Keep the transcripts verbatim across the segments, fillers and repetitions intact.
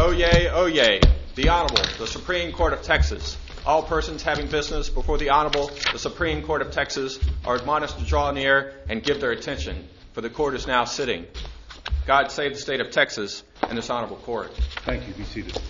Oyez, oyez. The Honorable, the Supreme Court of Texas. All persons having business before the Honorable, the Supreme Court of Texas, are admonished to draw near and give their attention, for the Court is now sitting. God save the state of Texas and this Honorable Court. Thank you. Be seated.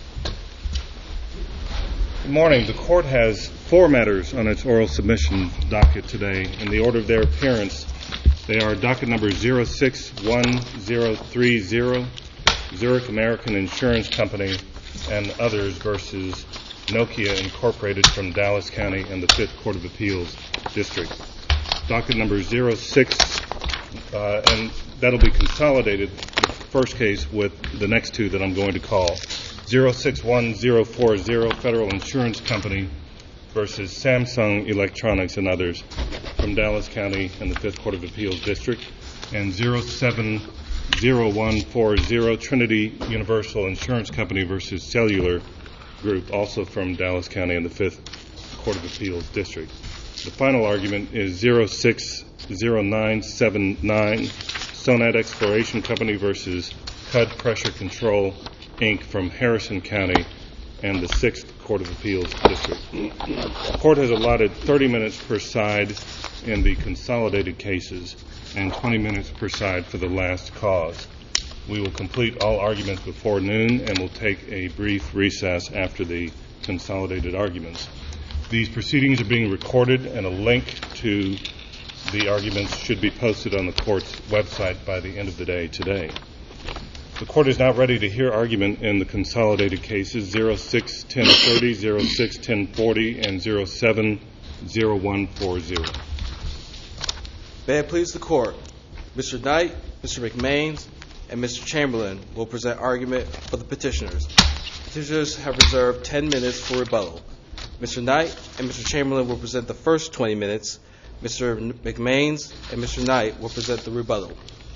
Good morning. The Court has four matters on its oral submission docket today. In the order of their appearance, they are docket number zero six one zero three zero, Zurich American Insurance Company and others versus Nokia Incorporated from Dallas County and the Fifth Court of Appeals District. Docket number zero six, uh, and that'll be consolidated, the first case, with the next two that I'm going to call. zero six one zero four zero, Federal Insurance Company versus Samsung Electronics and others from Dallas County and the Fifth Court of Appeals District, and zero seven zero one four zero, Trinity Universal Insurance Company versus Cellular Group, also from Dallas County and the Fifth Court of Appeals District. The final argument is zero six zero nine seven nine, Sonat Exploration Company versus C U D Pressure Control, Incorporated from Harrison County and the Sixth Court of Appeals District. The Court has allotted thirty minutes per side in the consolidated cases and twenty minutes per side for the last cause. We will complete all arguments before noon and will take a brief recess after the consolidated arguments. These proceedings are being recorded, and a link to the arguments should be posted on the Court's website by the end of the day today. The Court is now ready to hear argument in the consolidated cases zero six ten thirty, zero six ten forty, and zero seven zero one four zero. May it please the Court, Mister Knight, Mister McMains, and Mister Chamberlain will present argument for the petitioners. Petitioners have reserved ten minutes for rebuttal. Mister Knight and Mister Chamberlain will present the first twenty minutes. Mister McMains and Mister Knight will present the rebuttal.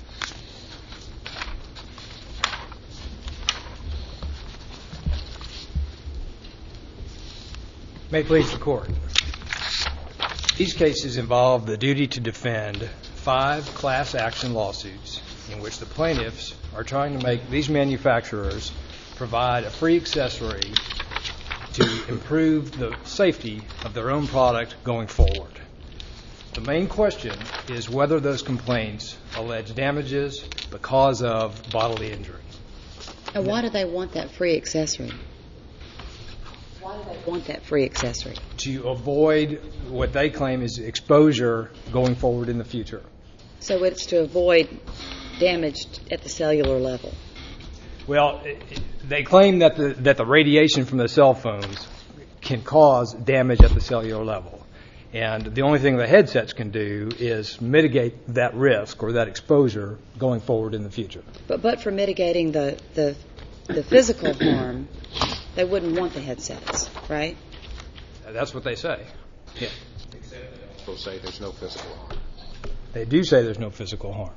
May it please the Court. These cases involve the duty to defend five class action lawsuits in which the plaintiffs are trying to make these manufacturers provide a free accessory to improve the safety of their own product going forward. The main question is whether those complaints allege damages because of bodily injury. And why do they want that free accessory? Why do they want that free accessory? To avoid what they claim is exposure going forward in the future. So it's to avoid damage at the cellular level. Well, they claim that the that the radiation from the cell phones can cause damage at the cellular level. And the only thing the headsets can do is mitigate that risk or that exposure going forward in the future. But but for mitigating the, the, the physical harm, they wouldn't want the headsets, right? That's what they say. Yeah. Except they also say there's no physical harm. They do say there's no physical harm.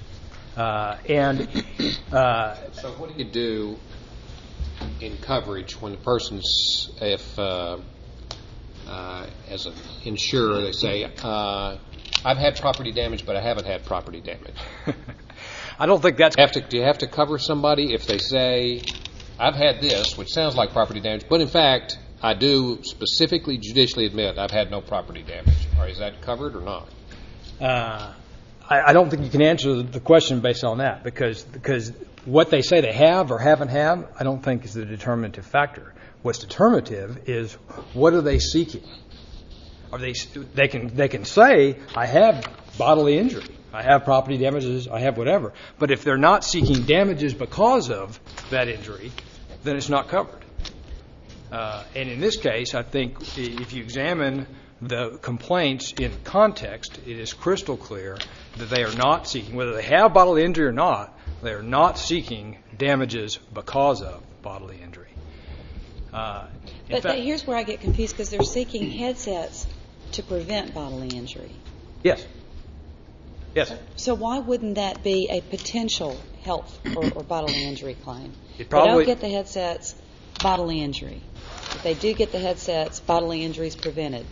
Uh, and uh, so what do you do in coverage when the person's, if uh, uh, as an insurer they say, uh, I've had property damage, but I haven't had property damage? I don't think that's... Have to, do you have to cover somebody if they say, I've had this, which sounds like property damage, but in fact, I do specifically judicially admit I've had no property damage? Or is that covered or not? Uh, I, I don't think you can answer the question based on that because because what they say they have or haven't had, I don't think is the determinative factor. What's determinative is what are they seeking? Are they they can they can say I have bodily injury, I have property damages, I have whatever. But if they're not seeking damages because of that injury, then it's not covered. Uh, and in this case, I think if you examine the complaints in context, it is crystal clear that they are not seeking, whether they have bodily injury or not, they are not seeking damages because of bodily injury. Uh, but fact, here's where I get confused because they're seeking headsets to prevent bodily injury. Yes. Yes. So why wouldn't that be a potential health or, or bodily injury claim? It probably, they don't get the headsets, bodily injury. If they do get the headsets, bodily injury is prevented.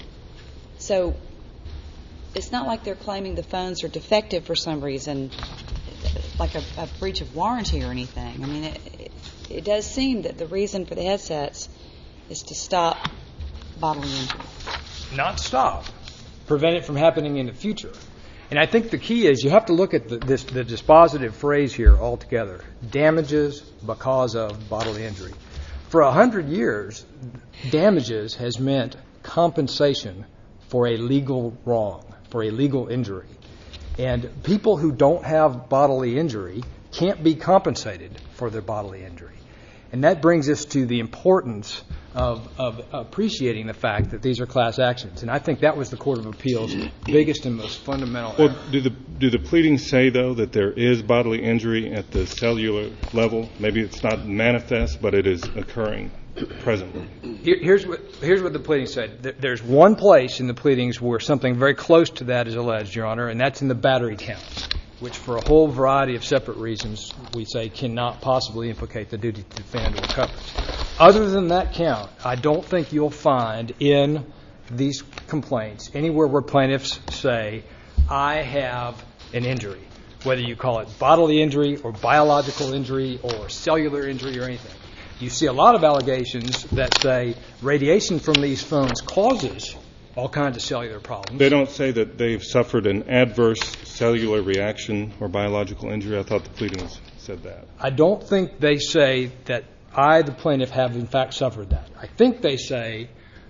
So it's not like they're claiming the phones are defective for some reason, like a, a breach of warranty or anything. I mean, it, it does seem that the reason for the headsets is to stop bodily injury. Not stop, prevent it from happening in the future. And I think the key is you have to look at the, this, the dispositive phrase here altogether, damages because of bodily injury. For a hundred years, damages has meant compensation for a legal wrong, for a legal injury. And people who don't have bodily injury can't be compensated for their bodily injury. And that brings us to the importance of, of appreciating the fact that these are class actions. And I think that was the Court of Appeals' biggest and most fundamental Well, error. do the do the pleadings say, though, that there is bodily injury at the cellular level? Maybe it's not manifest, but it is occurring presently. Here, here's what here's what the pleadings said. There- There's one place in the pleadings where something very close to that is alleged, Your Honor, and that's in the battery count, which for a whole variety of separate reasons we say cannot possibly implicate the duty to defend or coverage. Other than that count, I don't think you'll find in these complaints anywhere where plaintiffs say, I have an injury, whether you call it bodily injury or biological injury or cellular injury or anything. You see a lot of allegations that say radiation from these phones causes all kinds of cellular problems. They don't say that they've suffered an adverse cellular reaction or biological injury. I thought the pleadings said that. I don't think they say that I, the plaintiff, have in fact suffered that. I think they say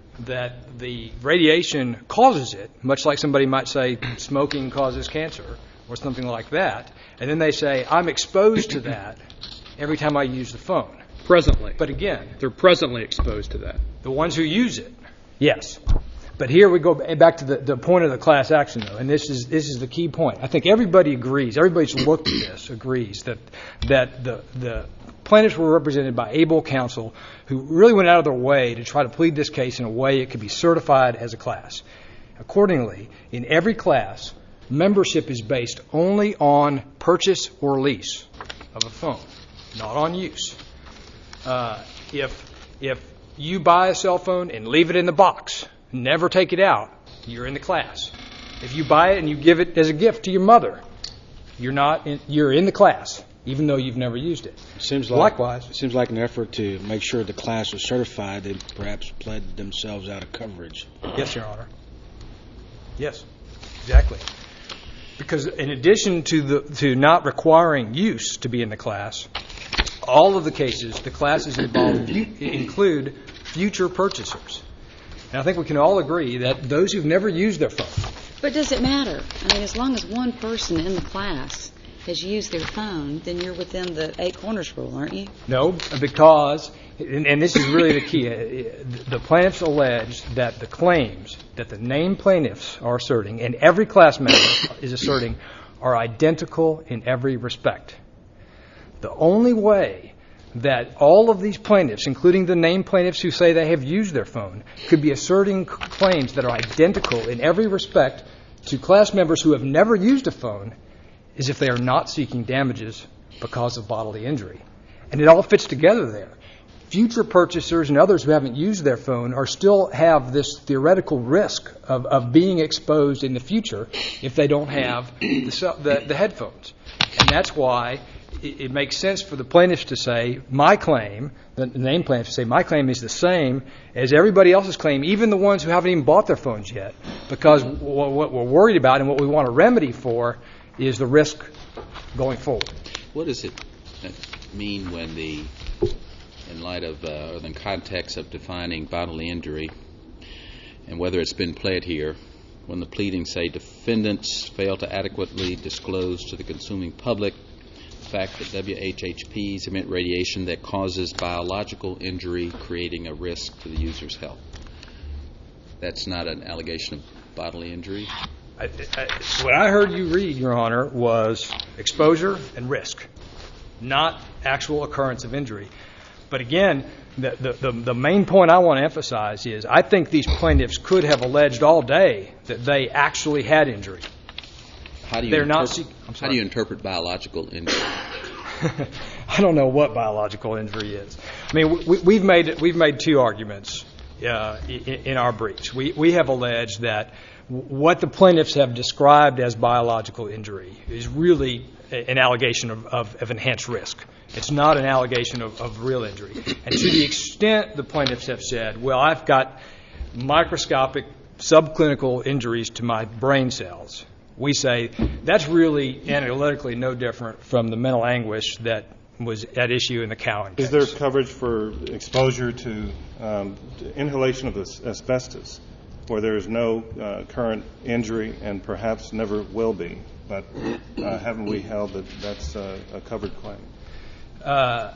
that the radiation causes it, much like somebody might say smoking causes cancer or something like that. And then they say, I'm exposed to that every time I use the phone. Presently. But again, They're presently exposed to that. the ones who use it, yes. But here we go back to the, the point of the class action, though, and this is this is the key point. I think everybody agrees, everybody's looked at this agrees that that the the plaintiffs were represented by able counsel who really went out of their way to try to plead this case in a way it could be certified as a class. Accordingly, in every class, membership is based only on purchase or lease of a phone, not on use. Uh, if if you buy a cell phone and leave it in the box, never take it out, you're in the class. If you buy it and you give it as a gift to your mother, you're not in, you're in the class, even though you've never used it. Seems like, Likewise. it seems like an effort to make sure the class was certified. They perhaps pled themselves out of coverage. Yes, Your Honor. Yes, exactly. Because in addition to the to not requiring use to be in the class, all of the cases, the classes involved include future purchasers. And I think we can all agree that those who've never used their phone. But does it matter? I mean, as long as one person in the class has used their phone, then you're within the eight corners rule, aren't you? No, because, and, and this is really the key, the plaintiffs allege that the claims that the named plaintiffs are asserting, and every class member is asserting, are identical in every respect. The only way that all of these plaintiffs, including the named plaintiffs who say they have used their phone, could be asserting claims that are identical in every respect to class members who have never used a phone is if they are not seeking damages because of bodily injury. And it all fits together there. Future purchasers and others who haven't used their phone are still have this theoretical risk of, of being exposed in the future if they don't have the, the, the headphones. And that's why it, it makes sense for the plaintiffs to say, my claim, the named plaintiffs to say, my claim is the same as everybody else's claim, even the ones who haven't even bought their phones yet, because what, what we're worried about and what we want a remedy for is the risk going forward. What does it mean when the, in light of, uh, or in the context of defining bodily injury, and whether it's been pled here, when the pleadings say defendants fail to adequately disclose to the consuming public the fact that W H H Ps emit radiation that causes biological injury, creating a risk to the user's health? That's not an allegation of bodily injury? I, I, what I heard you read, Your Honor, was exposure and risk, not actual occurrence of injury. But again, the, the, the, the main point I want to emphasize is I think these plaintiffs could have alleged all day that they actually had injury. How do you, They're not interpret, seek- I'm how sorry. do you interpret biological injury? I don't know what biological injury is. I mean, we, we've made we've made two arguments uh, in, in our briefs. We we have alleged that what the plaintiffs have described as biological injury is really an allegation of, of, of enhanced risk. It's not an allegation of, of real injury. And to the extent the plaintiffs have said, well, I've got microscopic subclinical injuries to my brain cells, we say that's really analytically no different from the mental anguish that was at issue in the Cowan case. Is there coverage for exposure to um, inhalation of asbestos, where there is no uh, current injury and perhaps never will be? But uh, haven't we held that that's uh, a covered claim? Uh,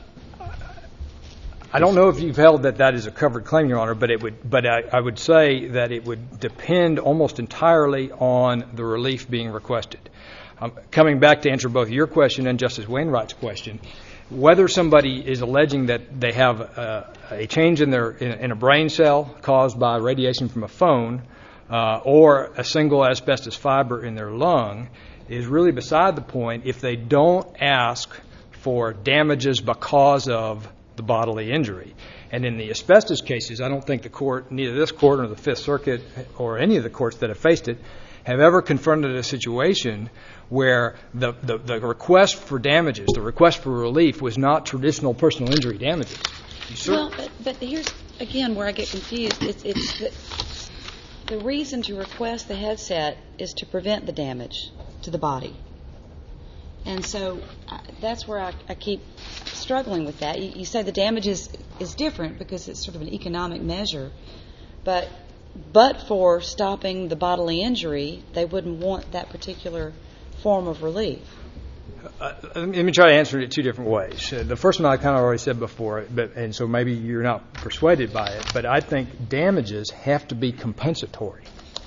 I don't know if you've held that that is a covered claim, Your Honor, but it would. But I, I would say that it would depend almost entirely on the relief being requested. Um, coming back to answer both your question and Justice Wainwright's question, whether somebody is alleging that they have a, a change in their in, in a brain cell caused by radiation from a phone uh, or a single asbestos fiber in their lung is really beside the point if they don't ask for damages because of the bodily injury. And in the asbestos cases, I don't think the court, neither this court nor the Fifth Circuit or any of the courts that have faced it, have ever confronted a situation where the, the, the request for damages, the request for relief, was not traditional personal injury damages. Well, but, but here's, again, where I get confused. It's, it's the, the reason to request the headset is to prevent the damage to the body. And so uh, that's where I, I keep struggling with that. You, you say the damage is, is different because it's sort of an economic measure, but but for stopping the bodily injury, they wouldn't want that particular form of relief. Uh, let me try to answer it in two different ways. Uh, the first one I kind of already said before, but, and so maybe you're not persuaded by it, but I think damages have to be compensatory.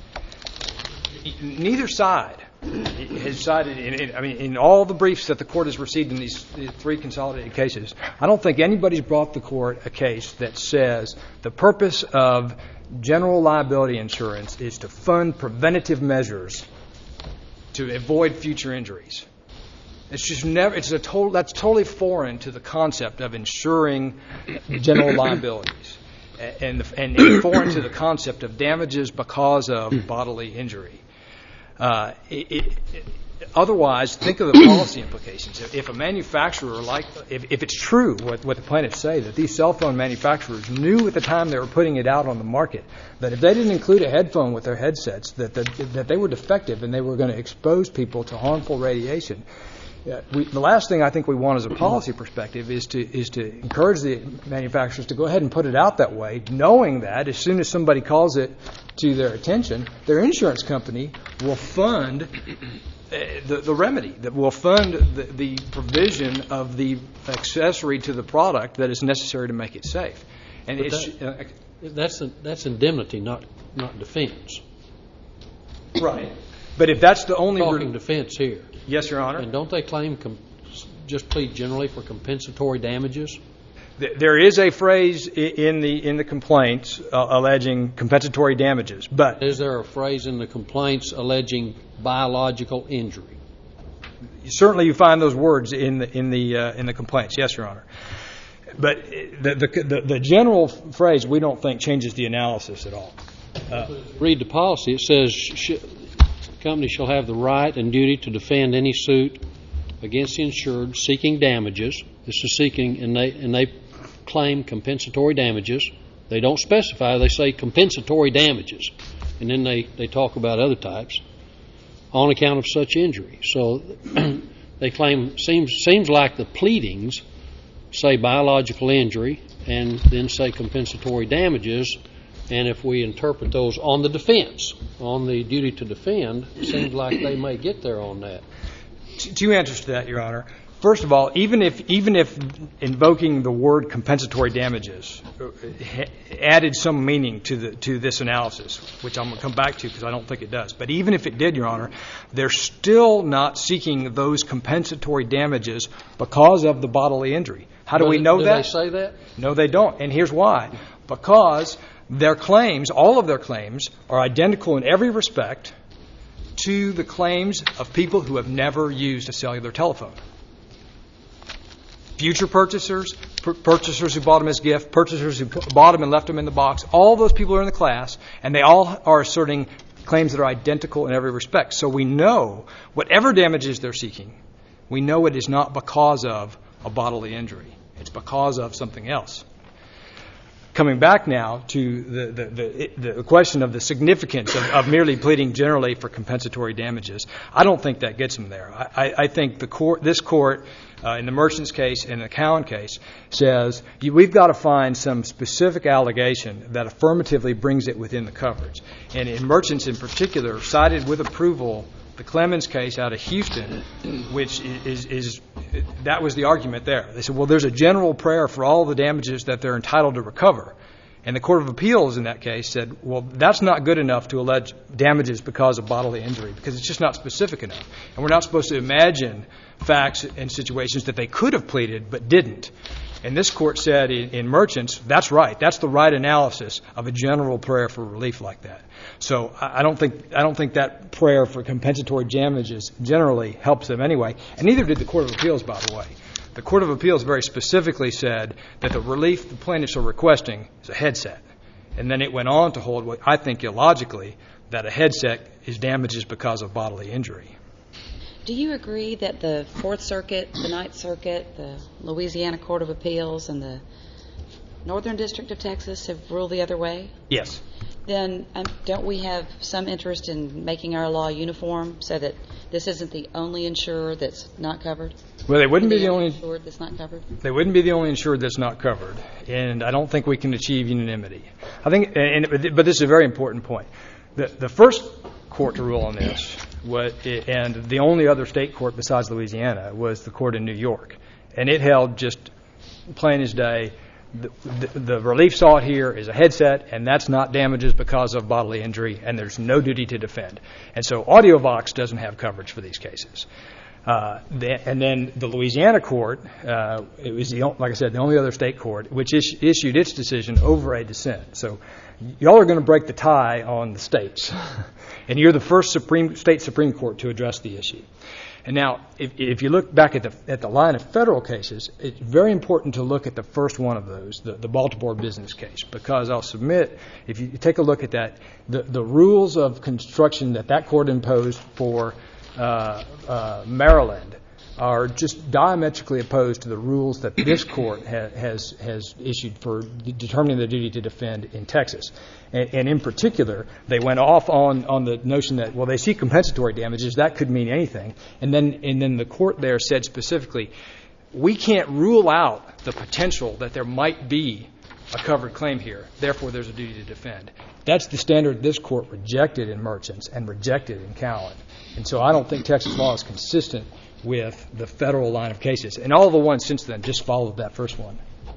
Neither side has cited, in, in, I mean, in all the briefs that the court has received in these three consolidated cases, I don't think anybody's brought the court a case that says the purpose of general liability insurance is to fund preventative measures to avoid future injuries. It's just never. It's a total. That's totally foreign to the concept of insuring general liabilities, and, and, and foreign to the concept of damages because of bodily injury. Uh, it, it, it, otherwise, think of the policy implications. If, if a manufacturer, like, if, if it's true what, what the plaintiffs say, that these cell phone manufacturers knew at the time they were putting it out on the market that if they didn't include a headphone with their headsets, that that, that they were defective and they were going to expose people to harmful radiation. Uh, we, the last thing I think we want as a policy perspective is to is to encourage the manufacturers to go ahead and put it out that way, knowing that as soon as somebody calls it to their attention, their insurance company will fund uh, the, the remedy, that will fund the, the provision of the accessory to the product that is necessary to make it safe. And but it's, that, uh, that's a, that's indemnity, not not defense. Right. But if that's the only talking re- defense here. Yes, Your Honor. And don't they claim com- just plead generally for compensatory damages? There is a phrase in the in the complaints uh, alleging compensatory damages, but is there a phrase in the complaints alleging biological injury? Certainly, you find those words in the in the uh, in the complaints. Yes, Your Honor. But the the the, the general phrase we don't think changes the analysis at all. Uh, Read the policy. It says sh- the company shall have the right and duty to defend any suit against the insured seeking damages. This is seeking, and they and they claim compensatory damages. They don't specify. They say compensatory damages, and then they, they talk about other types on account of such injury. So they claim seems seems like the pleadings say biological injury and then say compensatory damages. And if we interpret those on the defense, on the duty to defend, it seems like they may get there on that. Two answers to that, Your Honor. First of all, even if even if invoking the word compensatory damages added some meaning to the to this analysis, which I'm going to come back to because I don't think it does, but even if it did, Your Honor, they're still not seeking those compensatory damages because of the bodily injury. How do we know do that? Do they say that? No, they don't, and here's why. Because their claims, all of their claims, are identical in every respect to the claims of people who have never used a cellular telephone. Future purchasers, pur- purchasers who bought them as gift, purchasers who bought them and left them in the box, all those people are in the class, and they all are asserting claims that are identical in every respect. So we know whatever damages they're seeking, we know it is not because of a bodily injury. It's because of something else. Coming back now to the, the, the, the question of the significance of, of merely pleading generally for compensatory damages, I don't think that gets them there. I, I think the court, this court, uh, in the Merchants case and the Cowan case, says you, we've got to find some specific allegation that affirmatively brings it within the coverage. And in Merchants in particular, cited with approval the Clemens case out of Houston, which is, is that was the argument there. They said, well, there's a general prayer for all the damages that they're entitled to recover. And the Court of Appeals in that case said, well, that's not good enough to allege damages because of bodily injury, because it's just not specific enough. And we're not supposed to imagine facts and situations that they could have pleaded but didn't. And this court said in, in Merchants, that's right. That's the right analysis of a general prayer for relief like that. So I, I don't think I don't think that prayer for compensatory damages generally helps them anyway. And neither did the Court of Appeals, by the way. The Court of Appeals very specifically said that the relief the plaintiffs are requesting is a headset. And then it went on to hold what I think illogically, that a headset is damages because of bodily injury. Do you agree that the Fourth Circuit, the Ninth Circuit, the Louisiana Court of Appeals, and the Northern District of Texas have ruled the other way? Yes. Then um, don't we have some interest in making our law uniform so that this isn't the only insurer that's not covered? Well, they wouldn't the be the only insured that's not covered. They wouldn't be the only insured that's not covered, and I don't think we can achieve unanimity. I think, and, but this is a very important point. The, the first court to rule on this, was, and the only other state court besides Louisiana, was the court in New York, and it held just plain as day. The, the, the relief sought here is a headset, and that's not damages because of bodily injury, and there's no duty to defend. And so AudioVox doesn't have coverage for these cases. Uh, the, and then the Louisiana court, uh, it was, the, like I said, the only other state court, which is, issued its decision over a dissent. So y'all are going to break the tie on the states. And you're the first Supreme state Supreme Court to address the issue. And now, if, if you look back at the at the line of federal cases, it's very important to look at the first one of those, the, the Baltimore business case, because I'll submit, if you take a look at that, the, the rules of construction that that court imposed for uh, uh, Maryland are just diametrically opposed to the rules that this court ha- has has issued for determining the duty to defend in Texas. And, and in particular, they went off on, on the notion that, well, they seek compensatory damages. That could mean anything. And then and then the court there said specifically, we can't rule out the potential that there might be a covered claim here. Therefore, there's a duty to defend. That's the standard this court rejected in Merchants and rejected in Cowan. And so I don't think Texas law is consistent with the federal line of cases. And all the ones since then just followed that first one.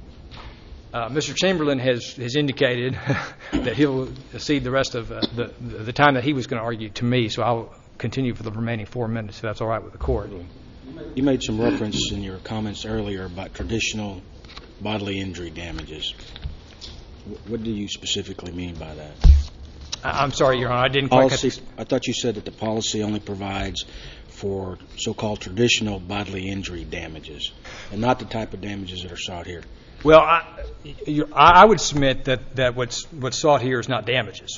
Uh, Mister Chamberlain has, has indicated that he'll cede the rest of uh, the, the time that he was going to argue to me, so I'll continue for the remaining four minutes, if that's all right with the court. You made some reference in your comments earlier about traditional bodily injury damages. What do you specifically mean by that? I'm sorry, Your Honor, I didn't quite policy, catch I thought you said that the policy only provides for so-called traditional bodily injury damages, and not the type of damages that are sought here. Well, I, I would submit that, that what's, what's sought here is not damages.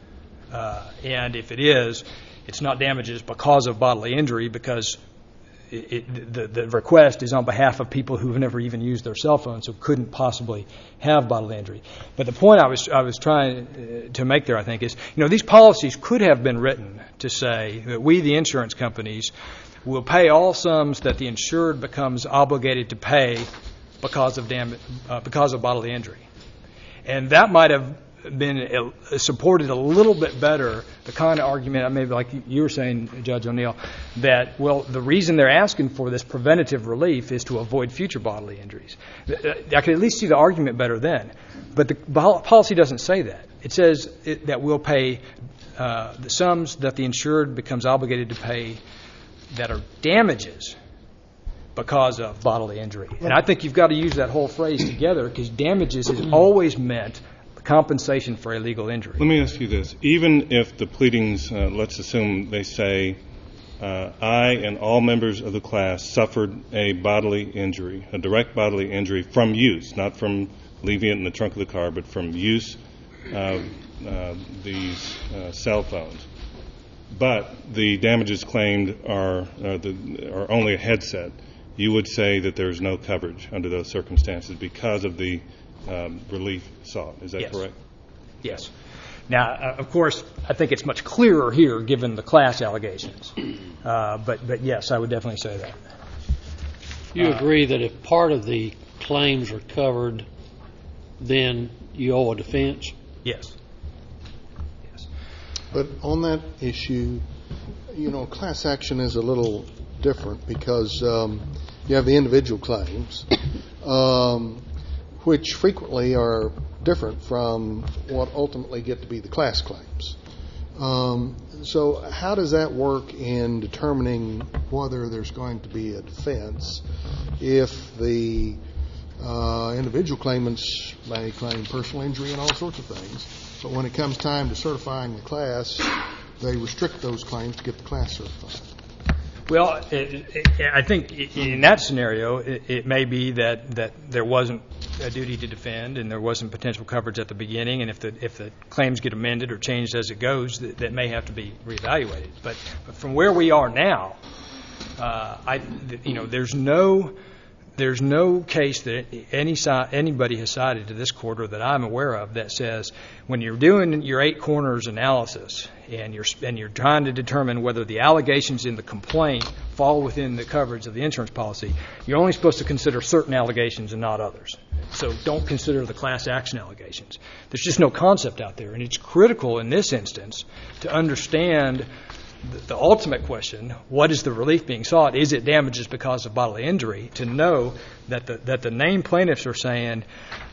Uh, and if it is, it's not damages because of bodily injury, because it, it, the, the request is on behalf of people who have never even used their cell phone, so couldn't possibly have bodily injury. But the point I was I was trying to make there, I think, is, you know, these policies could have been written to say that we, the insurance companies, will pay all sums that the insured becomes obligated to pay because of dam- uh, because of bodily injury. And that might have been uh, supported a little bit better, the kind of argument, maybe like you were saying, Judge O'Neill, that, well, the reason they're asking for this preventative relief is to avoid future bodily injuries. I could at least see the argument better then. But the policy doesn't say that. It says it, that we'll pay uh, the sums that the insured becomes obligated to pay that are damages because of bodily injury. And I think you've got to use that whole phrase together, because damages has always meant compensation for a legal injury. Let me ask you this. Even if the pleadings, uh, let's assume they say, uh, I and all members of the class suffered a bodily injury, a direct bodily injury from use, not from leaving it in the trunk of the car, but from use of uh, these uh, cell phones. but the damages claimed are, uh, the, are only a headset, you would say that there's no coverage under those circumstances because of the um, relief sought. Is that Yes. correct? Yes. Now, uh, of course, I think it's much clearer here given the class allegations. Uh, but, but yes, I would definitely say that. You agree that if part of the claims are covered, then you owe a defense? Yes. Yes. But on that issue, you know, class action is a little different because um, you have the individual claims, um, which frequently are different from what ultimately get to be the class claims. Um, so how does that work in determining whether there's going to be a defense if the uh, individual claimants may claim personal injury and all sorts of things, but when it comes time to certifying the class, they restrict those claims to get the class certified? Well, it, it, I think in that scenario, it, it may be that, that there wasn't a duty to defend and there wasn't potential coverage at the beginning, and if the if the claims get amended or changed as it goes, that, that may have to be reevaluated. But, but from where we are now, uh, I you know there's no there's no case that any anybody has cited to this court or that I'm aware of that says when you're doing your eight corners analysis and you're and you're trying to determine whether the allegations in the complaint fall within the coverage of the insurance policy, you're only supposed to consider certain allegations and not others. So don't consider the class action allegations. There's just no concept out there, and it's critical in this instance to understand the, the ultimate question: what is the relief being sought? Is it damages because of bodily injury? To know that the that the named plaintiffs are saying,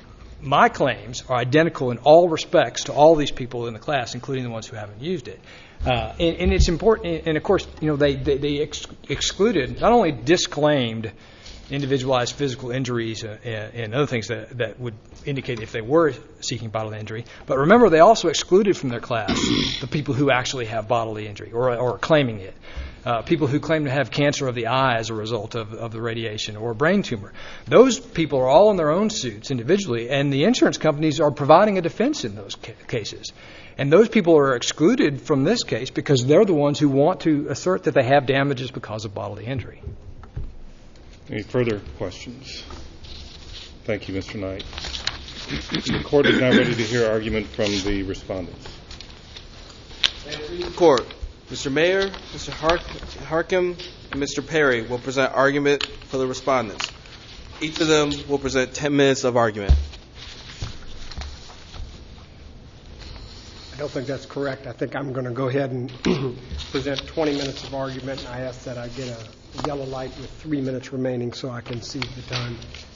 my claims are identical in all respects to all these people in the class, including the ones who haven't used it. Uh, and, and it's important, and of course, you know, they, they, they ex- excluded, not only disclaimed individualized physical injuries uh, and, and other things that, that would indicate if they were seeking bodily injury, but remember, they also excluded from their class the people who actually have bodily injury or, or are claiming it. Uh, people who claim to have cancer of the eye as a result of, of the radiation or a brain tumor. Those people are all in their own suits individually, and the insurance companies are providing a defense in those ca- cases. And those people are excluded from this case because they're the ones who want to assert that they have damages because of bodily injury. Any further questions? Thank you, Mister Knight. The court is now ready to hear argument from the respondents. The court. Mister Mayor, Mister Hark- Harkin, and Mister Perry will present argument for the respondents. Each of them will present ten minutes of argument. I don't think that's correct. I think I'm going to go ahead and present twenty minutes of argument, and I ask that I get a yellow light with three minutes remaining so I can see the time.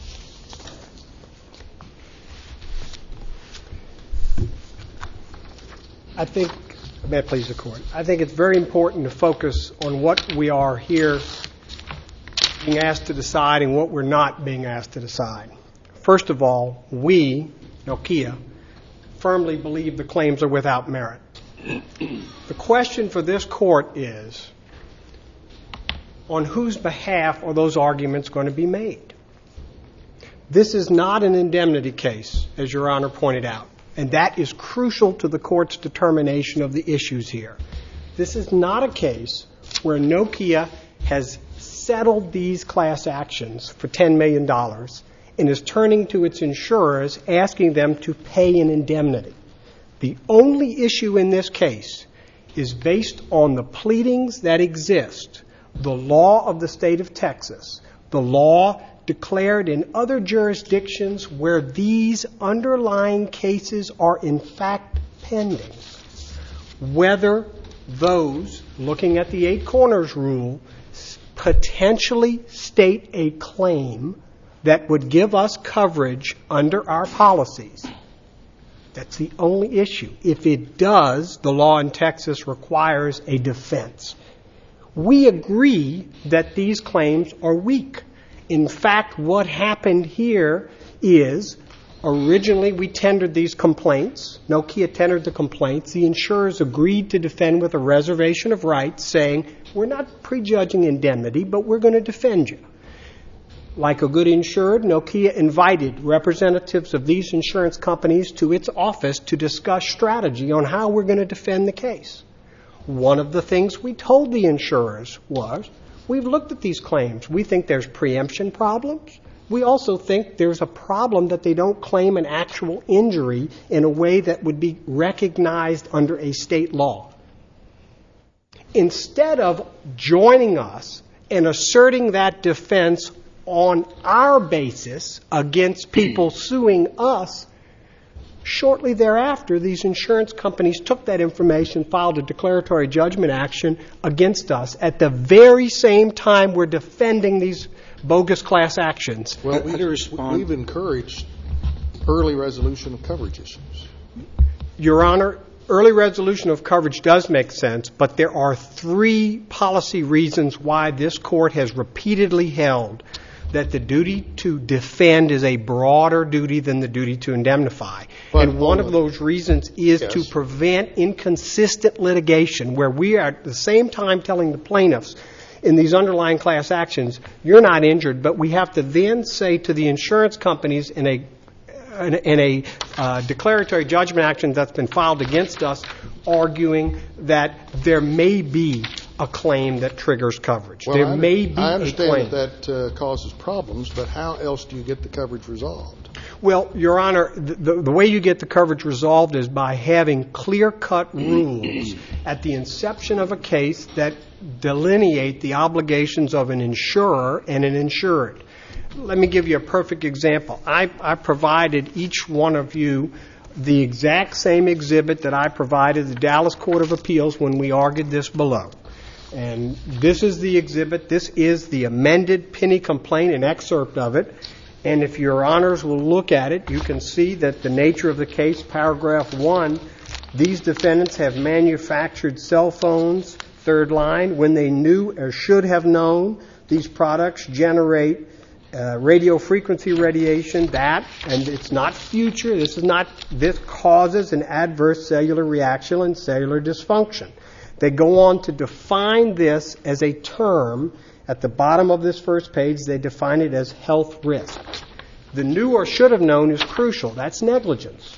I think, may it please the court, I think it's very important to focus on what we are here being asked to decide and what we're not being asked to decide. First of all, we, Nokia, firmly believe the claims are without merit. The question for this court is, on whose behalf are those arguments going to be made? This is not an indemnity case, as Your Honor pointed out, and that is crucial to the court's determination of the issues here. This is not a case where Nokia has settled these class actions for ten million dollars and is turning to its insurers asking them to pay an indemnity. The only issue in this case is based on the pleadings that exist, the law of the state of Texas, the law declared in other jurisdictions where these underlying cases are in fact pending, whether those, looking at the Eight Corners rule, potentially state a claim that would give us coverage under our policies. That's the only issue. If it does, the law in Texas requires a defense. We agree that these claims are weak. In fact, what happened here is originally we tendered these complaints. Nokia tendered the complaints. The insurers agreed to defend with a reservation of rights, saying, we're not prejudging indemnity, but we're going to defend you. Like a good insured, Nokia invited representatives of these insurance companies to its office to discuss strategy on how we're going to defend the case. one of the things we told the insurers was, we've looked at these claims. We think there's preemption problems. We also think there's a problem that they don't claim an actual injury in a way that would be recognized under a state law. Instead of joining us and asserting that defense on our basis against people suing us, shortly thereafter, these insurance companies took that information, filed a declaratory judgment action against us at the very same time we're defending these bogus class actions. Well, we, we've encouraged early resolution of coverage issues. Your Honor, early resolution of coverage does make sense, but there are three policy reasons why this court has repeatedly held that the duty to defend is a broader duty than the duty to indemnify. But and one of those reasons is yes. to prevent inconsistent litigation where we are at the same time telling the plaintiffs in these underlying class actions, you're not injured, but we have to then say to the insurance companies in a in, in a uh, declaratory judgment action that's been filed against us, arguing that there may be a claim that triggers coverage. Well, there I, may be I a understand claim. that that uh, causes problems, but how else do you get the coverage resolved? Well, Your Honor, the, the, the way you get the coverage resolved is by having clear-cut rules at the inception of a case that delineate the obligations of an insurer and an insured. Let me give you a perfect example. I, I provided each one of you the exact same exhibit that I provided the Dallas Court of Appeals when we argued this below. And this is the exhibit. This is the amended Penny complaint, an excerpt of it. And if Your Honors will look at it, you can see that the nature of the case, paragraph one, these defendants have manufactured cell phones, third line, when they knew or should have known these products generate uh, radio frequency radiation, that, and it's not future, this is not, this causes an adverse cellular reaction and cellular dysfunction. They go on to define this as a term. At the bottom of this first page, they define it as health risk. The knew or should have known is crucial. That's negligence.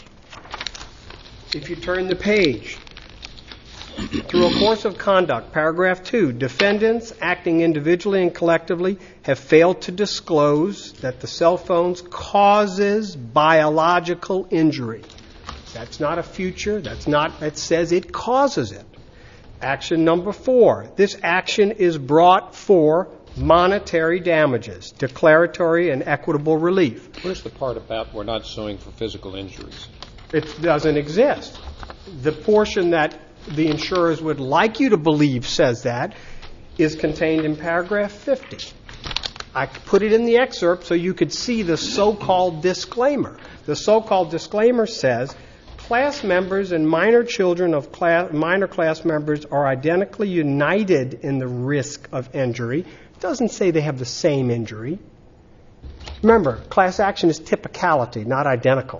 If you turn the page, through a course of conduct, paragraph two, defendants acting individually and collectively have failed to disclose that the cell phones causes biological injury. That's not a future. That's not, it says it causes it. Action number four. This action is brought for monetary damages, declaratory and equitable relief. Where's the part about we're not suing for physical injuries? It doesn't exist. The portion that the insurers would like you to believe says that is contained in paragraph fifty. I put it in the excerpt so you could see the so-called disclaimer. The so-called disclaimer says, class members and minor children of class, minor class members are identically united in the risk of injury. It doesn't say they have the same injury. Remember, class action is typicality, not identical,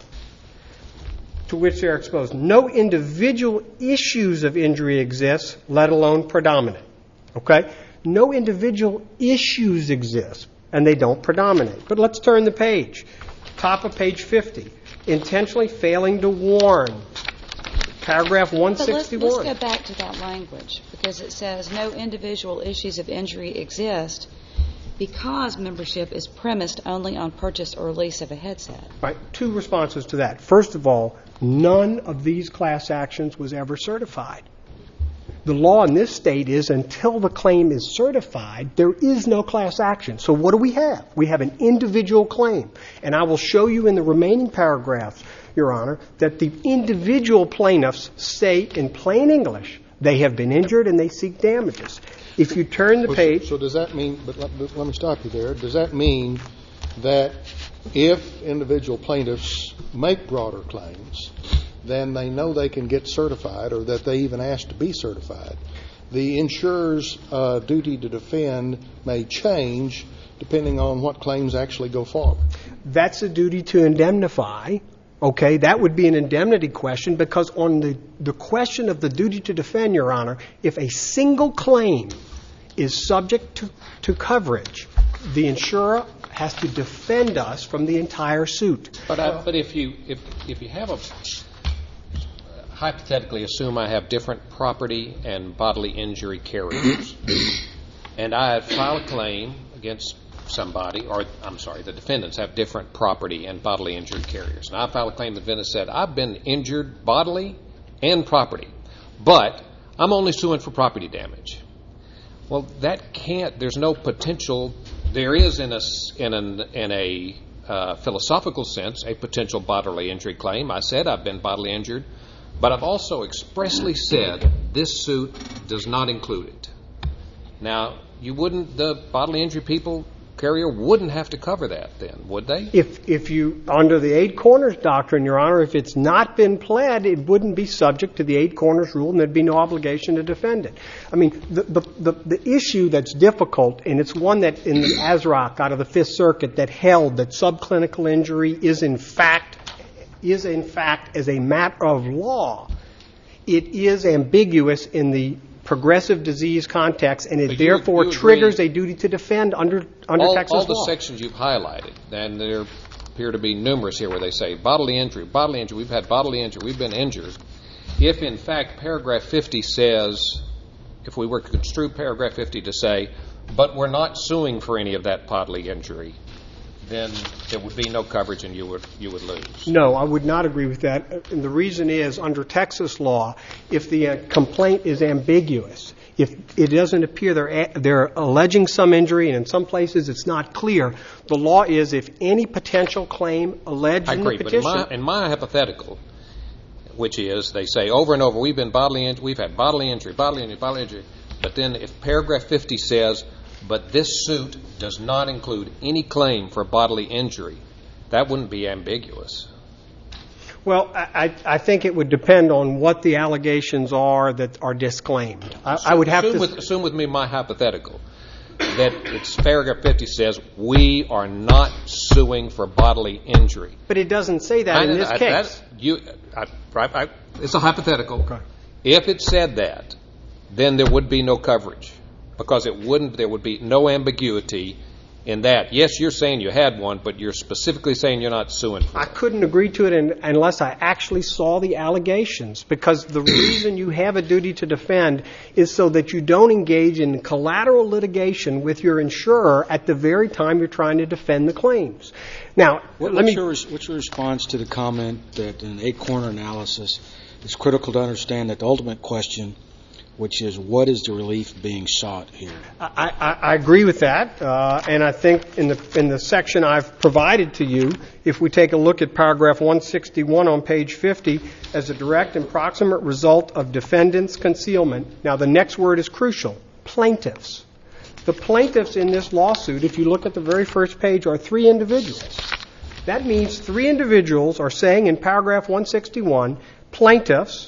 to which they are exposed. No individual issues of injury exist, let alone predominate. Okay? No individual issues exist, and they don't predominate. But let's turn the page. Top of page fifty. Intentionally failing to warn. Paragraph one sixty-one. But let's, let's go back to that language, because it says no individual issues of injury exist because membership is premised only on purchase or lease of a headset. Right. Two responses to that. First of all, none of these class actions was ever certified. The law in this state is until the claim is certified, there is no class action. So what do we have? We have an individual claim. And I will show you in the remaining paragraphs, Your Honor, that the individual plaintiffs say in plain English they have been injured and they seek damages. If you turn the well, page... So, so does that mean, but let, let me stop you there, does that mean that if individual plaintiffs make broader claims, then they know they can get certified, or that they even ask to be certified, the insurer's uh, duty to defend may change depending on what claims actually go forward? That's a duty to indemnify. Okay, that would be an indemnity question, because on the, the question of the duty to defend, Your Honor, if a single claim is subject to, to coverage, the insurer has to defend us from the entire suit. But, uh, but if you if if you have a hypothetically assume I have different property and bodily injury carriers, and I file a claim against somebody, or I'm sorry, the defendants have different property and bodily injury carriers. And I file a claim, the defendant said, I've been injured bodily and property, but I'm only suing for property damage. Well, that can't, there's no potential, there is in a, in an, in a uh, philosophical sense a potential bodily injury claim. I said I've been bodily injured, but I've also expressly said this suit does not include it. Now, you wouldn't, the bodily injury people carrier wouldn't have to cover that then, would they? If if you, under the Eight Corners Doctrine, Your Honor, if it's not been pled, it wouldn't be subject to the Eight Corners rule and there'd be no obligation to defend it. I mean, the the, the, the issue that's difficult, and it's one that in the ASROC out of the Fifth Circuit that held that subclinical injury is in fact, is in fact as a matter of law, it is ambiguous in the progressive disease context, and it But you- therefore you agree- triggers a duty to defend under under all, Texas all the law. sections you've highlighted, and there appear to be numerous here where they say bodily injury, bodily injury, we've had bodily injury, we've been injured. If in fact paragraph fifty says, if we were to construe paragraph fifty to say, but we're not suing for any of that bodily injury, then there would be no coverage and you would you would lose. No, I would not agree with that. And the reason is, under Texas law, if the uh, complaint is ambiguous, if it doesn't appear they're, a- they're alleging some injury, and in some places it's not clear, the law is if any potential claim alleged I in agree, the but in petition. my, in my hypothetical, which is they say over and over, we've been bodily injury, we've had bodily injury, bodily injury, bodily injury, but then if paragraph fifty says, but this suit does not include any claim for bodily injury, that wouldn't be ambiguous. Well, I, I I think it would depend on what the allegations are that are disclaimed. I, I would have assume to. With, assume with me my hypothetical, that it's paragraph fifty says, we are not suing for bodily injury. But it doesn't say that I- in this I- case. that- you, I, I, I, it's a hypothetical. Okay. If it said that, then there would be no coverage, because it wouldn't. There would be no ambiguity in that. Yes, you're saying you had one, but you're specifically saying you're not suing for I it. couldn't agree to it in, unless I actually saw the allegations, because the reason you have a duty to defend is so that you don't engage in collateral litigation with your insurer at the very time you're trying to defend the claims. Now, What, let what's, me. your, res- what's your response to the comment that in an eight-corner analysis, it's critical to understand that the ultimate question, which is what is the relief being sought here? I, I, I agree with that, uh, and I think in the in the section I've provided to you, if we take a look at paragraph one sixty-one on page fifty, as a direct and proximate result of defendant's concealment. Now, the next word is crucial: plaintiffs. The plaintiffs in this lawsuit, if you look at the very first page, are three individuals. That means three individuals are saying in paragraph one sixty-one, plaintiffs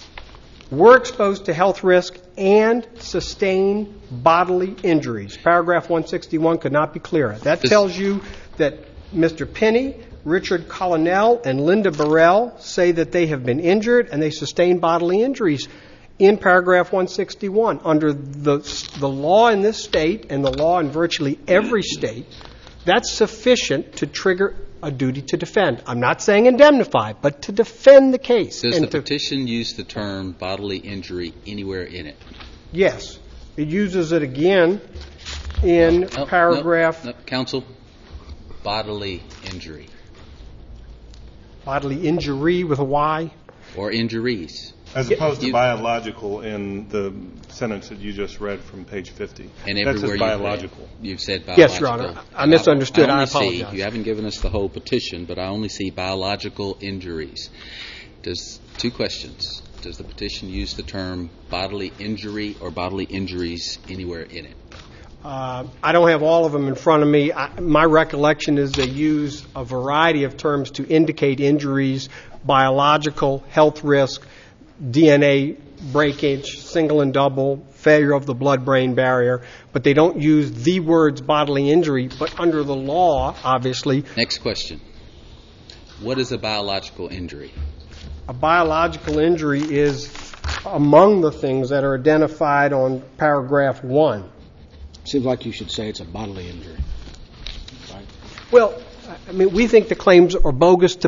were exposed to health risk and sustained bodily injuries. Paragraph one sixty-one could not be clearer. That tells you that Mister Penny, Richard Colonel, and Linda Burrell say that they have been injured and they sustained bodily injuries in paragraph one sixty-one. Under the, the law in this state and the law in virtually every state, that's sufficient to trigger a duty to defend. I'm not saying indemnify, but to defend the case. Does And the to- petition use the term bodily injury anywhere in it? Yes. It uses it again in No, paragraph no, no, counsel, bodily injury bodily injury with a Y. or injuries. As opposed to You- biological in the sentence that you just read from page fifty. And That everywhere says you've biological. read, you've said biological. Yes, Your Honor. I misunderstood. I only see, apologize. you haven't given us the whole petition, but I only see biological injuries. Does two questions. Does the petition use the term bodily injury or bodily injuries anywhere in it? Uh, I don't have all of them in front of me. I, my recollection is they use a variety of terms to indicate injuries: biological, health risk, D N A breakage, single and double, failure of the blood-brain barrier, but they don't use the words bodily injury. But under the law, obviously, Next question. What is a biological injury? a biological injury is among the things that are identified on paragraph one. Seems like you should say it's a bodily injury. Right? Well, I mean, we think the claims are bogus to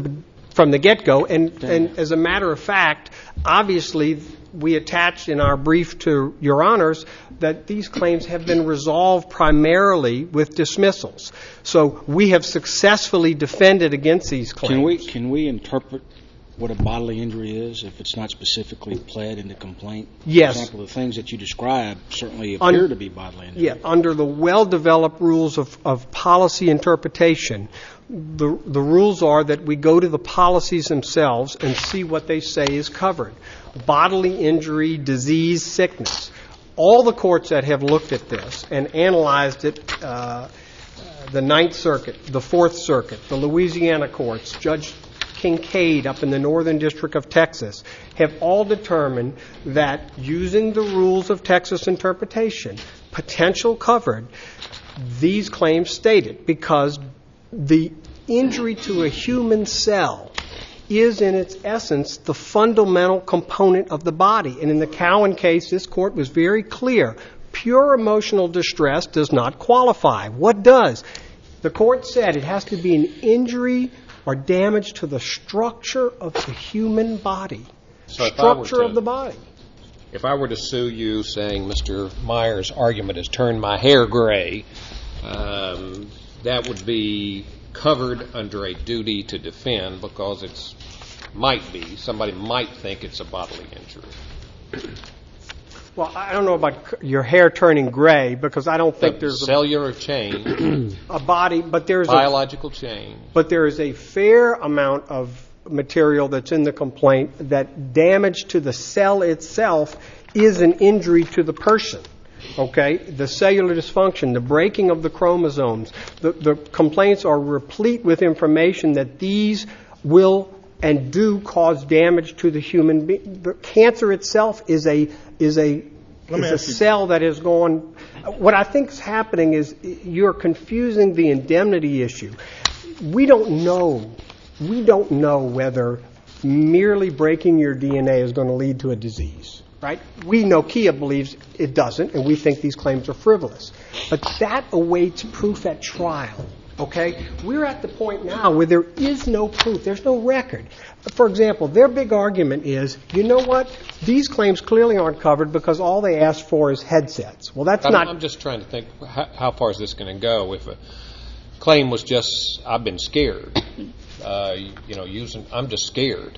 from the get-go. And, and as a matter of fact, obviously, we attached in our brief to Your Honors that these claims have been resolved primarily with dismissals. So we have successfully defended against these claims. Can we, can we interpret what a bodily injury is if it's not specifically pled in the complaint? Yes. For example, the things that you describe certainly appear Un- to be bodily injury. Yeah, under the well-developed rules of, of policy interpretation, the, the rules are that we go to the policies themselves and see what they say is covered. Bodily injury, disease, sickness. All the courts that have looked at this and analyzed it, uh, the Ninth Circuit, the Fourth Circuit, the Louisiana courts, Judge Kincaid up in the Northern District of Texas, have all determined that using the rules of Texas interpretation, potential covered, these claims stated, because the injury to a human cell is in its essence the fundamental component of the body. And in the Cowan case, this court was very clear. Pure emotional distress does not qualify. What does? The court said it has to be an injury or damage to the structure of the human body. So if I were structure to- of the body. If I were to sue you saying Mister Myers' argument has turned my hair gray, um, that would be covered under a duty to defend because it's might be, somebody might think it's a bodily injury. Well, I don't know about c- your hair turning gray because I don't think The there's cellular chain, a, a body, but there's a, biological chain. but there is a fair amount of material that's in the complaint that damage to the cell itself is an injury to the person. Okay? The cellular dysfunction, the breaking of the chromosomes, the, the complaints are replete with information that these will and do cause damage to the human being. The cancer itself is a is a Let me is a ask you- cell that is going. What I think is happening is you're confusing the indemnity issue. We don't know. We don't know whether merely breaking your D N A is going to lead to a disease. Right? We know Kia believes it doesn't, and we think these claims are frivolous. But that awaits proof at trial. Okay? We're at the point now where there is no proof. There's no record. For example, their big argument is, you know what? These claims clearly aren't covered because all they asked for is headsets. Well, that's I'm, not... I'm just trying to think, how, how far is this going to go? If a claim was just, I've been scared, uh, you know, using, I'm just scared.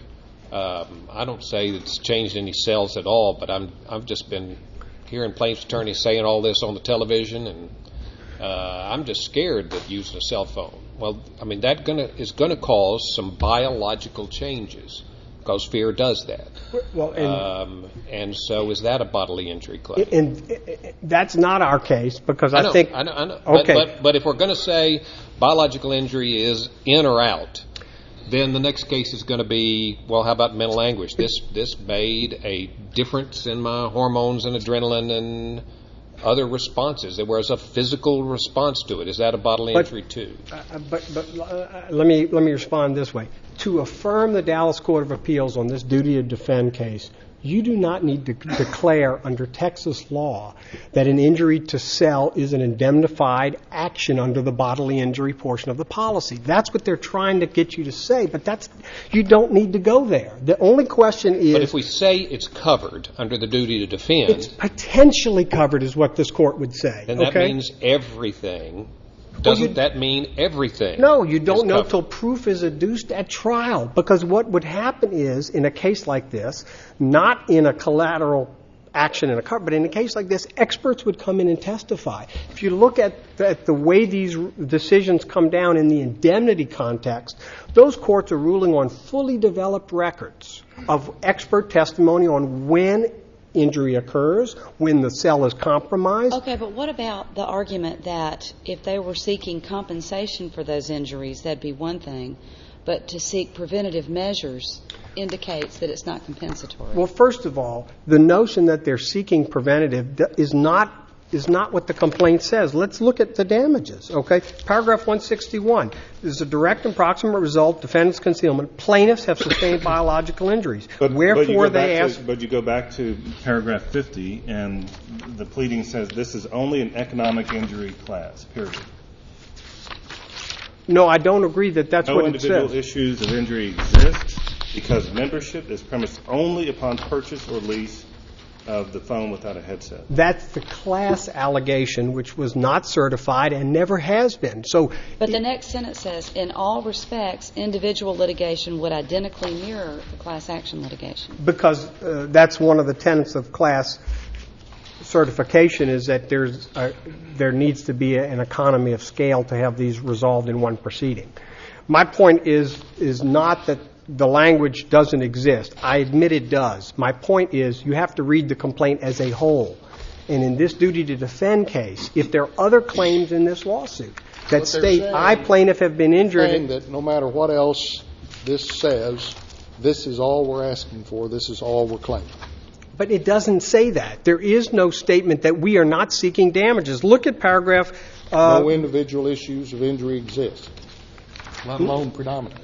Um, I don't say it's changed any cells at all, but I'm, I've just been hearing plaintiffs' attorneys saying all this on the television, and uh, I'm just scared that using a cell phone. Well, I mean, that gonna, is going to cause some biological changes because fear does that. Well, and, Um, and so is that a bodily injury claim? and, and that's not our case because I, I know, think... I know, I know. Okay. But, but, but if we're going to say biological injury is in or out, then the next case is going to be, well, how about mental anguish? This this made a difference in my hormones and adrenaline and other responses. There was a physical response to it. Is that a bodily But- injury too? Uh, but but uh, let me let me respond this way. To affirm the Dallas Court of Appeals on this duty to defend case, you do not need to declare under Texas law that an injury to cell is an indemnified action under the bodily injury portion of the policy. That's what they're trying to get you to say, but that's you don't need to go there. The only question is... But if we say it's covered under the duty to defend, it's potentially covered is what this court would say. then that okay? means everything. Doesn't you- that mean everything? No, you is don't know covered? till proof is adduced at trial. Because what would happen is, in a case like this, not in a collateral action in a court, but in a case like this, experts would come in and testify. If you look at the, at the way these decisions come down in the indemnity context, those courts are ruling on fully developed records of expert testimony on when injury occurs, when the cell is compromised. Okay, but what about the argument that if they were seeking compensation for those injuries, that'd be one thing, but to seek preventative measures indicates that it's not compensatory? Well, first of all, the notion that they're seeking preventative is not is not what the complaint says. Let's look at the damages, okay? Paragraph one sixty-one. This is a direct and proximate result, defendant's concealment. Plaintiffs have sustained biological injuries. But, Wherefore but you go they back ask... To, but you go back to paragraph fifty, and the pleading says this is only an economic injury class, period. No, I don't agree that that's No what it individual says. issues of injury exist because membership is premised only upon purchase or lease of the phone without a headset. That's the class allegation, which was not certified and never has been. So, But the next sentence says, in all respects, individual litigation would identically mirror the class action litigation. because uh, that's one of the tenets of class certification is that there's a, there needs to be a, an economy of scale to have these resolved in one proceeding. My point is is not that the language doesn't exist. I admit it does. My point is you have to read the complaint as a whole. And in this duty to defend case, if there are other claims in this lawsuit that But they're state saying- I plaintiff have been injured, Saying that no matter what else this says, this is all we're asking for, this is all we're claiming. but it doesn't say that. There is no statement that we are not seeking damages. Look at paragraph. Uh, No individual issues of injury exist, let alone predominant.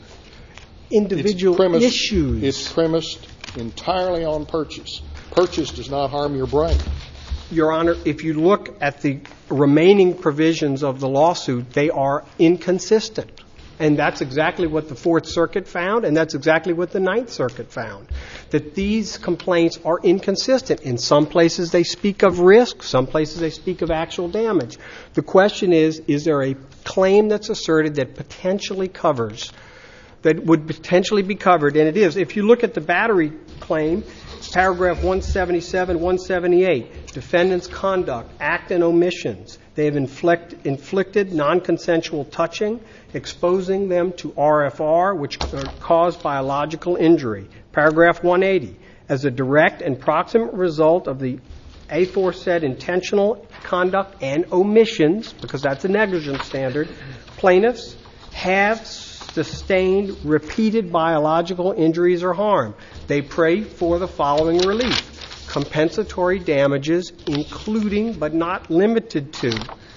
individual It's premised- issues. It's premised entirely on purchase. Purchase does not harm your brain. Your Honor, if you look at the remaining provisions of the lawsuit, they are inconsistent. And that's exactly what the Fourth Circuit found, and that's exactly what the Ninth Circuit found, that these complaints are inconsistent. In some places they speak of risk, some places they speak of actual damage. The question is, is there a claim that's asserted that potentially covers, that would potentially be covered, and it is. If you look at the battery claim, paragraph one seventy-seven, one seventy-eight, defendant's conduct, act and omissions. They have inflict, inflicted non-consensual touching, exposing them to R F R, which caused biological injury. Paragraph one eighty, as a direct and proximate result of the aforesaid intentional conduct and omissions, because that's a negligence standard, plaintiffs have sustained repeated biological injuries or harm. They pray for the following relief: compensatory damages, including but not limited to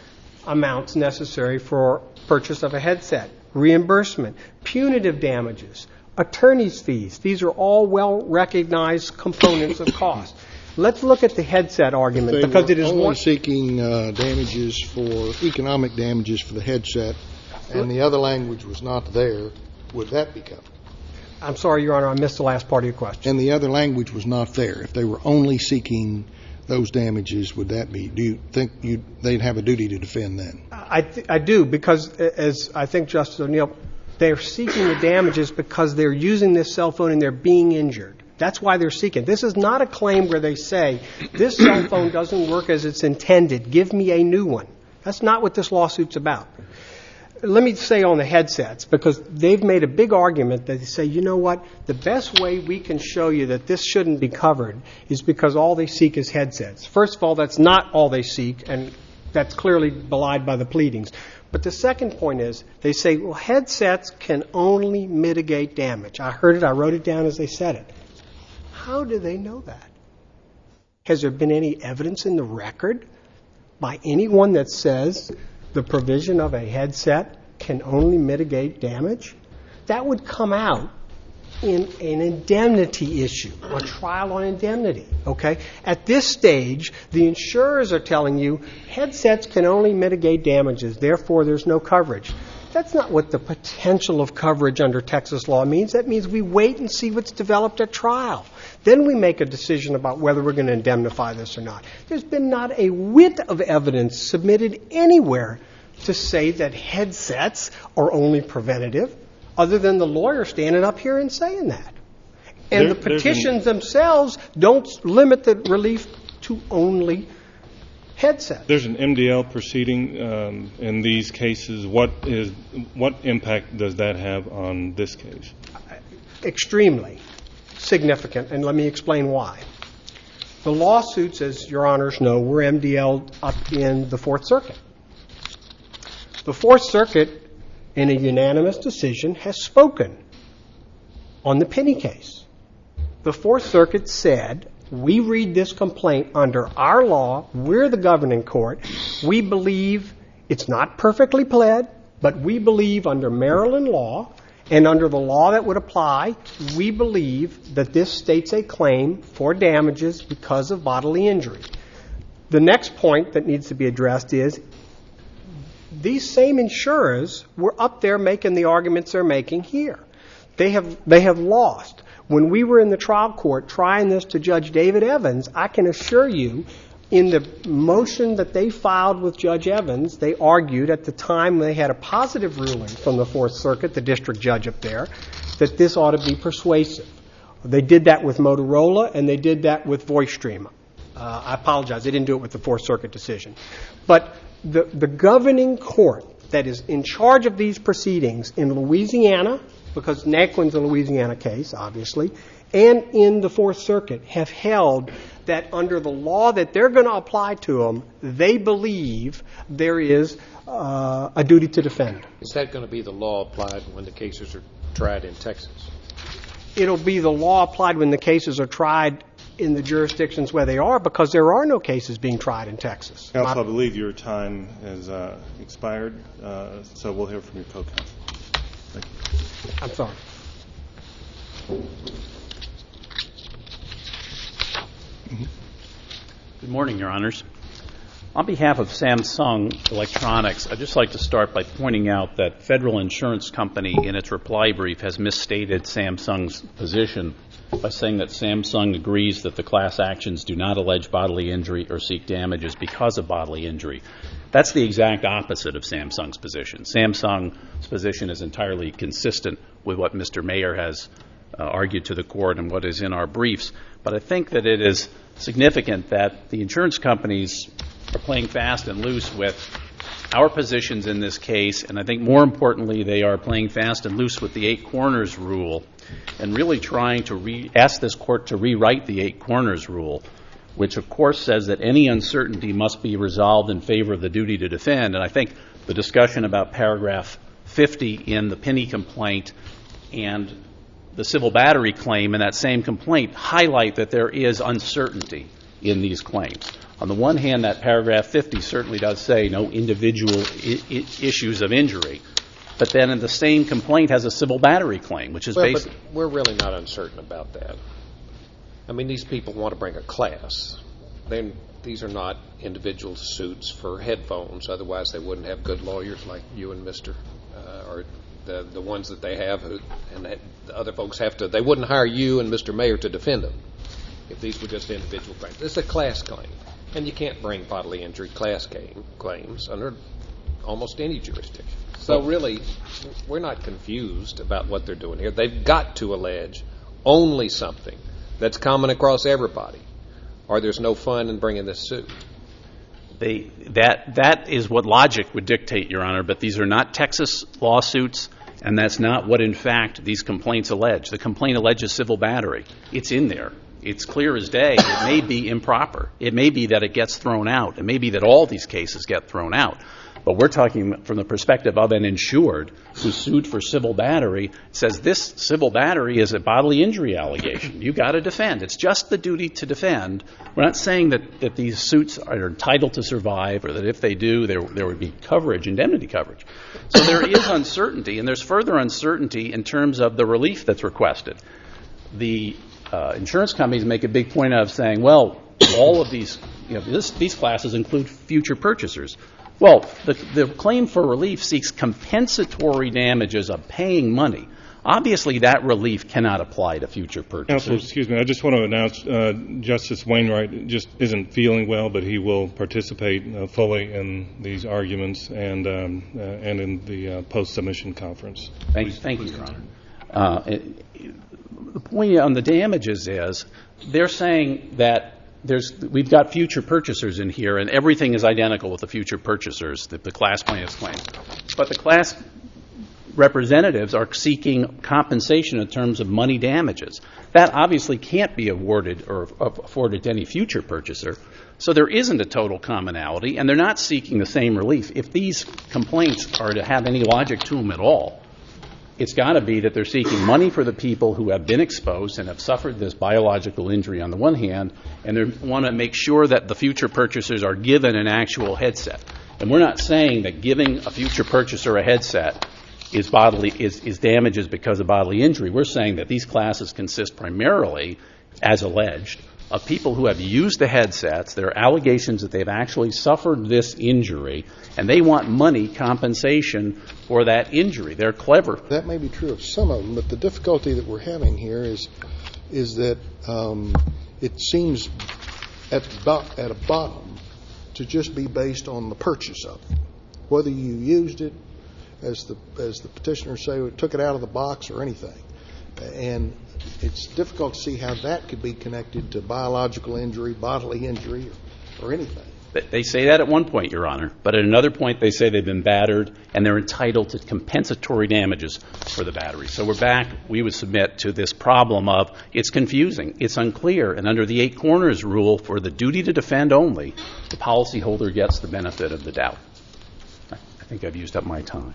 amounts necessary for purchase of a headset, reimbursement, punitive damages, attorney's fees. These are all well-recognized components of cost. Let's look at the headset argument, They because were it is only one. seeking uh, damages for economic damages for the headset, and the other language was not there. Would that be covered? I'm sorry, Your Honor, I missed the last part of your question. And the other language was not there. If they were only seeking those damages, would that be? Do you think you'd, they'd have a duty to defend then? I, th- I do, because as I think Justice O'Neill, they're seeking the damages because they're using this cell phone and they're being injured. That's why they're seeking. This is not a claim where they say, this cell phone doesn't work as it's intended, give me a new one. That's not what this lawsuit's about. Let me say on the headsets, because they've made a big argument that they say, you know what, the best way we can show you that this shouldn't be covered is because all they seek is headsets. First of all, that's not all they seek, and that's clearly belied by the pleadings. But the second point is, they say, well, headsets can only mitigate damage. I heard it, I wrote it down as they said it. How do they know that? Has there been any evidence in the record by anyone that says the provision of a headset can only mitigate damage? That would come out in an indemnity issue, a trial on indemnity, okay? At this stage, the insurers are telling you headsets can only mitigate damages, therefore there's no coverage. That's not what the potential of coverage under Texas law means. That means we wait and see what's developed at trial. Then we make a decision about whether we're going to indemnify this or not. There's been not a whit of evidence submitted anywhere to say that headsets are only preventative, other than the lawyer standing up here and saying that. And There- the there's an- petitions themselves don't limit the relief to only headsets. There's an M D L proceeding um, in these cases. What is what impact does that have on this case? Extremely significant, and let me explain why. The lawsuits, as Your Honors know, were M D L'd up in the Fourth Circuit. The Fourth Circuit, in a unanimous decision, has spoken on the Penny case. The Fourth Circuit said, we read this complaint under our law, we're the governing court, we believe it's not perfectly pled, but we believe under Maryland law and under the law that would apply, we believe that this states a claim for damages because of bodily injury. The next point that needs to be addressed is these same insurers were up there making the arguments they're making here. They have they have lost. When we were in the trial court trying this to Judge David Evans, I can assure you, in the motion that they filed with Judge Evans, they argued at the time they had a positive ruling from the Fourth Circuit, the district judge up there, that this ought to be persuasive. They did that with Motorola, and they did that with VoiceStream. Uh, I apologize, they didn't do it with the Fourth Circuit decision. But the, the governing court that is in charge of these proceedings in Louisiana, because Naquin's a Louisiana case, obviously, and in the Fourth Circuit have held that under the law that they're going to apply to them, they believe there is uh, a duty to defend. Is that going to be the law applied when the cases are tried in Texas? It'll be the law applied when the cases are tried in the jurisdictions where they are, because there are no cases being tried in Texas. Counsel, I believe your time has uh, expired, uh, so we'll hear from your co-counsel. Thank you. I'm sorry. Good morning, Your Honors. On behalf of Samsung Electronics, I'd just like to start by pointing out that Federal Insurance Company, in its reply brief, has misstated Samsung's position by saying that Samsung agrees that the class actions do not allege bodily injury or seek damages because of bodily injury. That's the exact opposite of Samsung's position. Samsung's position is entirely consistent with what Mister Mayer has uh, argued to the court and what is in our briefs. But I think that it is significant that the insurance companies are playing fast and loose with our positions in this case, and I think more importantly, they are playing fast and loose with the eight corners rule and really trying to re- ask this court to rewrite the eight corners rule, which of course says that any uncertainty must be resolved in favor of the duty to defend. And I think the discussion about paragraph fifty in the Penny complaint and the civil battery claim in that same complaint highlight that there is uncertainty in these claims. On the one hand, that paragraph fifty certainly does say no individual I- I- issues of injury. But then in the same complaint has a civil battery claim, which is well, based... But we're really not uncertain about that. I mean, these people want to bring a class. They, these are not individual suits for headphones. Otherwise, they wouldn't have good lawyers like you and Mister Uh, or the the ones that they have, who, and that the other folks have to. They wouldn't hire you and Mister Mayer to defend them if these were just individual claims. This is a class claim, and you can't bring bodily injury class claim, claims under almost any jurisdiction. So really, we're not confused about what they're doing here. They've got to allege only something that's common across everybody, or there's no fun in bringing this suit. They, that, that is what logic would dictate, Your Honor, but these are not Texas lawsuits, and that's not what, in fact, these complaints allege. The complaint alleges civil battery. It's in there. It's clear as day. It may be improper. It may be that it gets thrown out. It may be that all these cases get thrown out. But we're talking from the perspective of an insured who sued for civil battery, says this civil battery is a bodily injury allegation. You've got to defend. It's just the duty to defend. We're not saying that, that these suits are entitled to survive, or that if they do, there, there would be coverage, indemnity coverage. So there is uncertainty, and there's further uncertainty in terms of the relief that's requested. The uh, insurance companies make a big point of saying, well, all of these, you know, this, these classes include future purchasers. Well, the, the claim for relief seeks compensatory damages of paying money. Obviously, that relief cannot apply to future purchasers. Counsel, excuse me. I just want to announce uh, Justice Wainwright just isn't feeling well, but he will participate uh, fully in these arguments and um, uh, and in the uh, post-submission conference. Thank, please, thank please you, Your Honor. Uh, it, the point on the damages is they're saying that There's, we've got future purchasers in here, and everything is identical with the future purchasers that the class plaintiffs claim. But the class representatives are seeking compensation in terms of money damages. That obviously can't be awarded or afforded to any future purchaser. So there isn't a total commonality, and they're not seeking the same relief. If these complaints are to have any logic to them at all, it's got to be that they're seeking money for the people who have been exposed and have suffered this biological injury on the one hand, and they want to make sure that the future purchasers are given an actual headset. And we're not saying that giving a future purchaser a headset is bodily is, is damages because of bodily injury. We're saying that these classes consist primarily, as alleged, of people who have used the headsets. There are allegations that they've actually suffered this injury, and they want money compensation for that injury. They're clever. That may be true of some of them, but the difficulty that we're having here is is that um, it seems at bo- at a bottom to just be based on the purchase of it, whether you used it, as the as the petitioners say, took it out of the box or anything. And it's difficult to see how that could be connected to biological injury, bodily injury, or, or anything. They say that at one point, Your Honor, but at another point they say they've been battered and they're entitled to compensatory damages for the battery. So we're back, we would submit, to this problem of it's confusing, it's unclear, and under the eight corners rule for the duty to defend only, the policyholder gets the benefit of the doubt. I think I've used up my time.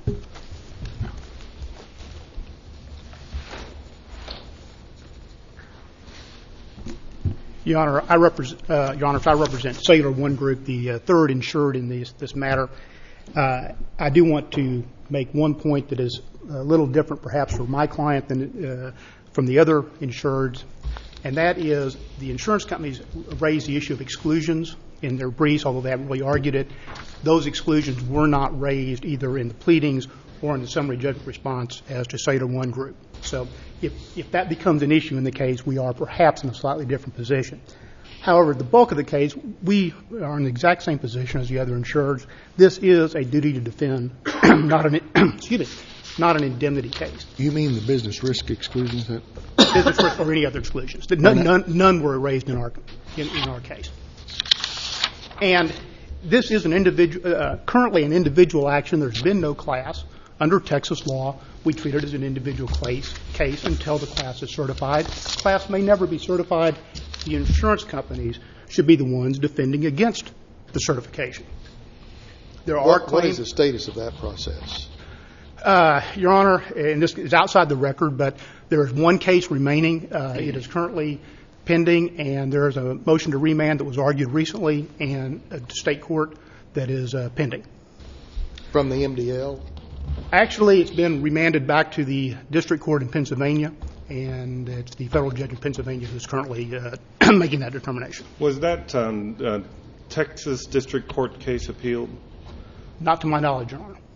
Your Honor, I represent, uh, Your Honor, I represent Cellular One Group, the uh, third insured in this, this matter. Uh, I do want to make one point that is a little different, perhaps, for my client than uh, from the other insureds, and that is the insurance companies raised the issue of exclusions in their briefs, although they haven't really argued it. Those exclusions were not raised either in the pleadings or in the summary judgment response as to Cellular One Group. So if, if that becomes an issue in the case, we are perhaps in a slightly different position. However, the bulk of the case, we are in the exact same position as the other insureds. This is a duty to defend, not an excuse me, not an indemnity case. You mean the business risk exclusions? That business risk or any other exclusions? None, none, none were raised in our in, in our case. And this is an individual, uh, currently an individual action. There's been no class. Under Texas law, we treat it as an individual case, case until the class is certified. The class may never be certified. The insurance companies should be the ones defending against the certification. There are what, claims. What is the status of that process? Uh, Your Honor, and this is outside the record, but there is one case remaining. Uh, it is currently pending, and there is a motion to remand that was argued recently and a state court that is uh, pending. From the M D L? Actually, it's been remanded back to the district court in Pennsylvania, and it's the federal judge in Pennsylvania who's currently uh, making that determination. Was that um, uh, Texas district court case appealed? Not to my knowledge, Your Honor.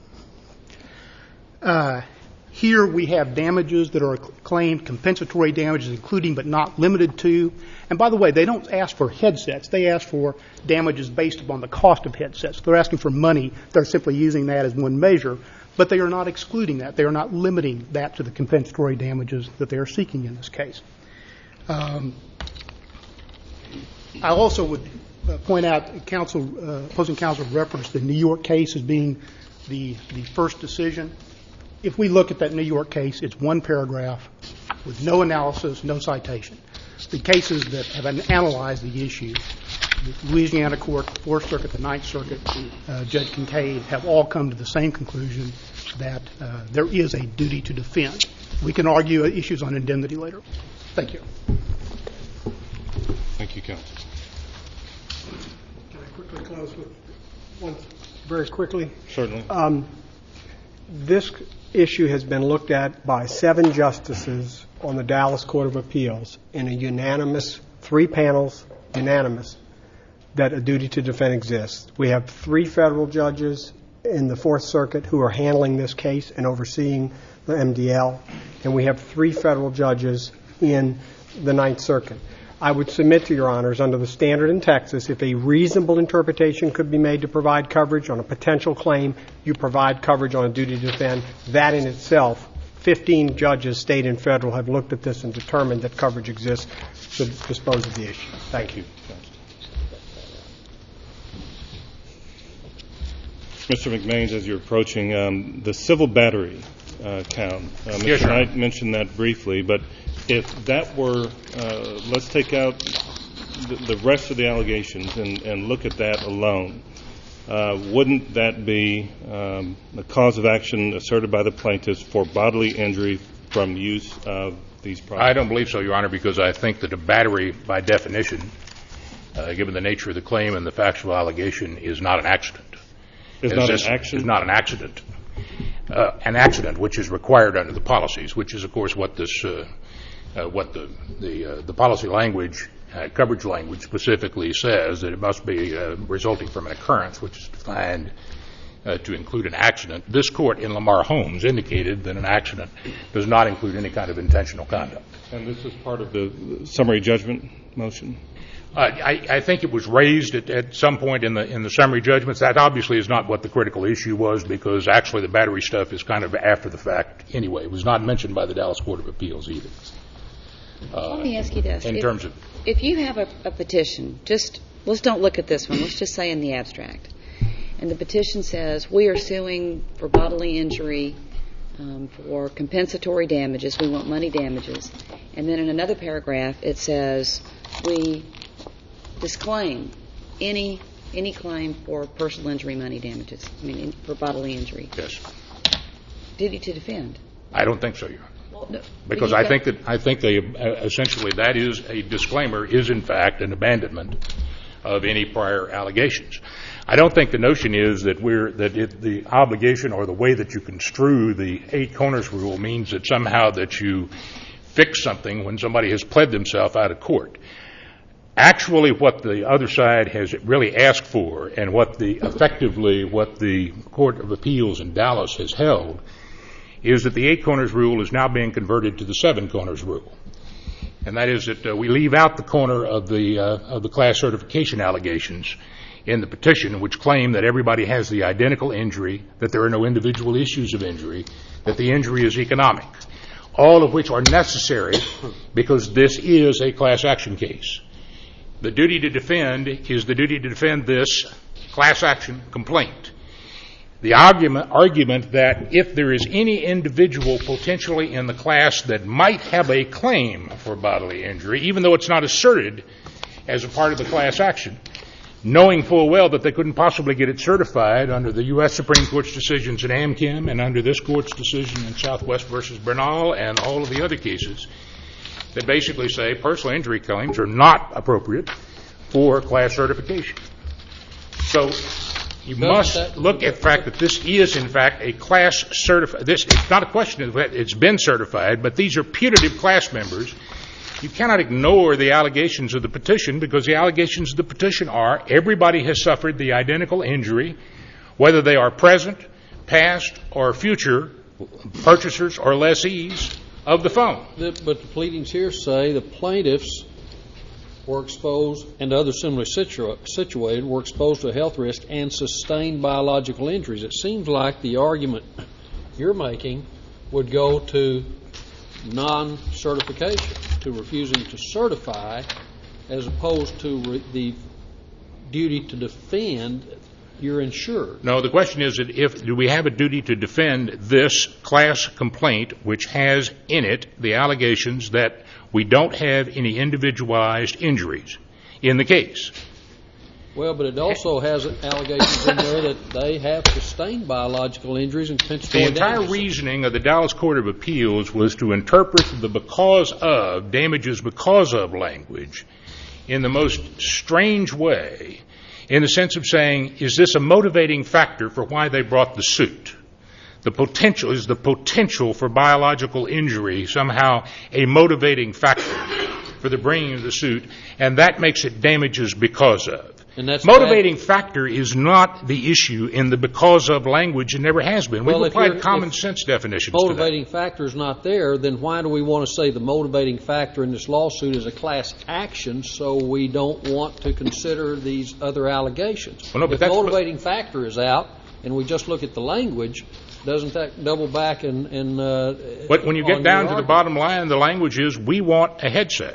Uh, here we have damages that are claimed, compensatory damages, including but not limited to. And by the way, they don't ask for headsets. They ask for damages based upon the cost of headsets. They're asking for money. They're simply using that as one measure. But they are not excluding that. They are not limiting that to the compensatory damages that they are seeking in this case. Um, I also would uh, point out, counsel, uh, opposing counsel referenced the New York case as being the, the first decision. If we look at that New York case, it's one paragraph with no analysis, no citation. The cases that have analyzed the issue, the Louisiana Court, the Fourth Circuit, the Ninth Circuit, uh, Judge Kincaid, have all come to the same conclusion that uh, there is a duty to defend. We can argue issues on indemnity later. Thank you. Thank you, counsel. Can I quickly close with one very quickly? Certainly. Um, this issue has been looked at by seven justices on the Dallas Court of Appeals in a unanimous, three panels, unanimous, that a duty to defend exists. We have three federal judges in the Fourth Circuit who are handling this case and overseeing the M D L, and we have three federal judges in the Ninth Circuit. I would submit to Your Honors, under the standard in Texas, if a reasonable interpretation could be made to provide coverage on a potential claim, you provide coverage on a duty to defend. That in itself, fifteen judges, state and federal, have looked at this and determined that coverage exists to dispose of the issue. Thank you. Mister McMains, as you're approaching, um, the civil battery uh, count, uh, Mister Yes, Knight mentioned that briefly, but if that were, uh, let's take out the, the rest of the allegations and, and look at that alone, uh, wouldn't that be um, the cause of action asserted by the plaintiffs for bodily injury from use of these products? I don't believe so, Your Honor, because I think that a battery, by definition, uh, given the nature of the claim and the factual allegation, is not an accident. It's not an accident? Is not an accident. Uh, an accident which is required under the policies, which is, of course, what this, uh, uh, what the the, uh, the policy language uh, coverage language specifically says that it must be uh, resulting from an occurrence, which is defined uh, to include an accident. This court in Lamar Holmes indicated that an accident does not include any kind of intentional conduct. And this is part of the summary judgment motion? Uh, I, I think it was raised at, at some point in the in the summary judgments. That obviously is not what the critical issue was, because actually the battery stuff is kind of after the fact anyway. It was not mentioned by the Dallas Court of Appeals either. Uh, Let me ask you this. In if, terms of... If you have a, a petition, just, let's don't look at this one. Let's just say in the abstract. And the petition says, we are suing for bodily injury, um, for compensatory damages. We want money damages. And then in another paragraph it says, we disclaim any any claim for personal injury money damages. I mean, in, for bodily injury. Yes. Duty to defend. I don't think so, Your Honor. Well, no, Because I think that I think they, uh, essentially that is a disclaimer is in fact an abandonment of any prior allegations. I don't think the notion is that we're that it, the obligation or the way that you construe the eight corners rule means that somehow that you fix something when somebody has pled themselves out of court. Actually, what the other side has really asked for, and what the effectively what the Court of Appeals in Dallas has held, is that the eight corners rule is now being converted to the seven corners rule, and that is that uh, we leave out the corner of the uh, of the class certification allegations in the petition, which claim that everybody has the identical injury, that there are no individual issues of injury, that the injury is economic, all of which are necessary because this is a class action case. The duty to defend is the duty to defend this class action complaint. The argument, argument that if there is any individual potentially in the class that might have a claim for bodily injury, even though it's not asserted as a part of the class action, knowing full well that they couldn't possibly get it certified under the U S Supreme Court's decisions in Amchem and under this Court's decision in Southwest versus Bernal and all of the other cases, that basically say personal injury claims are not appropriate for class certification. So you must look at the fact that this is, in fact, a class certified. This it's not a question of that it's been certified, but these are putative class members. You cannot ignore the allegations of the petition, because the allegations of the petition are everybody has suffered the identical injury, whether they are present, past, or future purchasers or lessees of the phone. But the pleadings here say the plaintiffs were exposed, and others similarly situa- situated, were exposed to a health risk and sustained biological injuries. It seems like the argument you're making would go to non-certification, to refusing to certify, as opposed to re- the duty to defend your insured. No, the question is that if do we have a duty to defend this class complaint, which has in it the allegations that we don't have any individualized injuries in the case. Well, but it also has allegations in there that they have sustained biological injuries and compensatory The entire damages. reasoning of the Dallas Court of Appeals was to interpret the because of, damages because of language in the most strange way, in the sense of saying, is this a motivating factor for why they brought the suit? The potential, is the potential for biological injury somehow a motivating factor for the bringing of the suit, and that makes it damages because of. And that's motivating bad. factor is not the issue in the because of language, and never has been. Well, We've if applied you're- common if sense definitions to that. motivating factor is not there, then why do we want to say the motivating factor in this lawsuit is a class action, so we don't want to consider these other allegations? Well, no, but if that's what- motivating factor is out and we just look at the language, doesn't that double back and, and uh, But when you on get your down to the argument? bottom line, the language is we want a headset,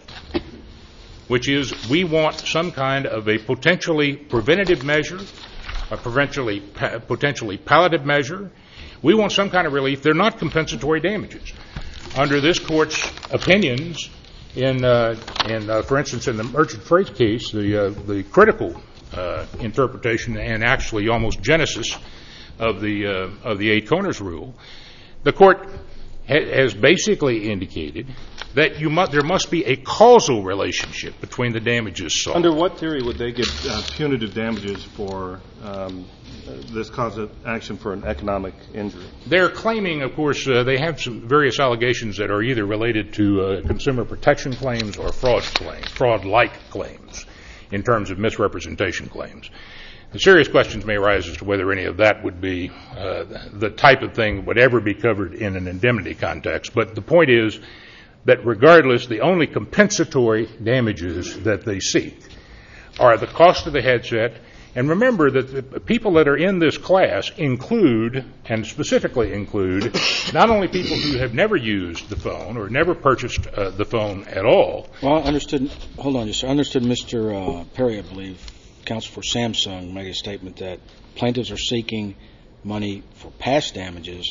which is we want some kind of a potentially preventative measure, a potentially, potentially palliative measure. We want some kind of relief. They're not compensatory damages. Under this Court's opinions, in, uh, in uh, for instance, in the merchant freight case, the, uh, the critical uh, interpretation and actually almost genesis of the, uh, of the Eight Corners Rule, the Court ha- has basically indicated that you mu- there must be a causal relationship between the damages sought. Under what theory would they get uh, punitive damages for um, this cause of action for an economic injury? They're claiming, of course, uh, they have some various allegations that are either related to uh, consumer protection claims or fraud claims, fraud-like claims, in terms of misrepresentation claims. The serious questions may arise as to whether any of that would be uh, the type of thing that would ever be covered in an indemnity context. But the point is that regardless, the only compensatory damages that they seek are the cost of the headset. And remember that the people that are in this class include, and specifically include, not only people who have never used the phone or never purchased uh, the phone at all. Well, I understood, hold on just I understood Mister Uh, Perry, I believe, counsel for Samsung, made a statement that plaintiffs are seeking money for past damages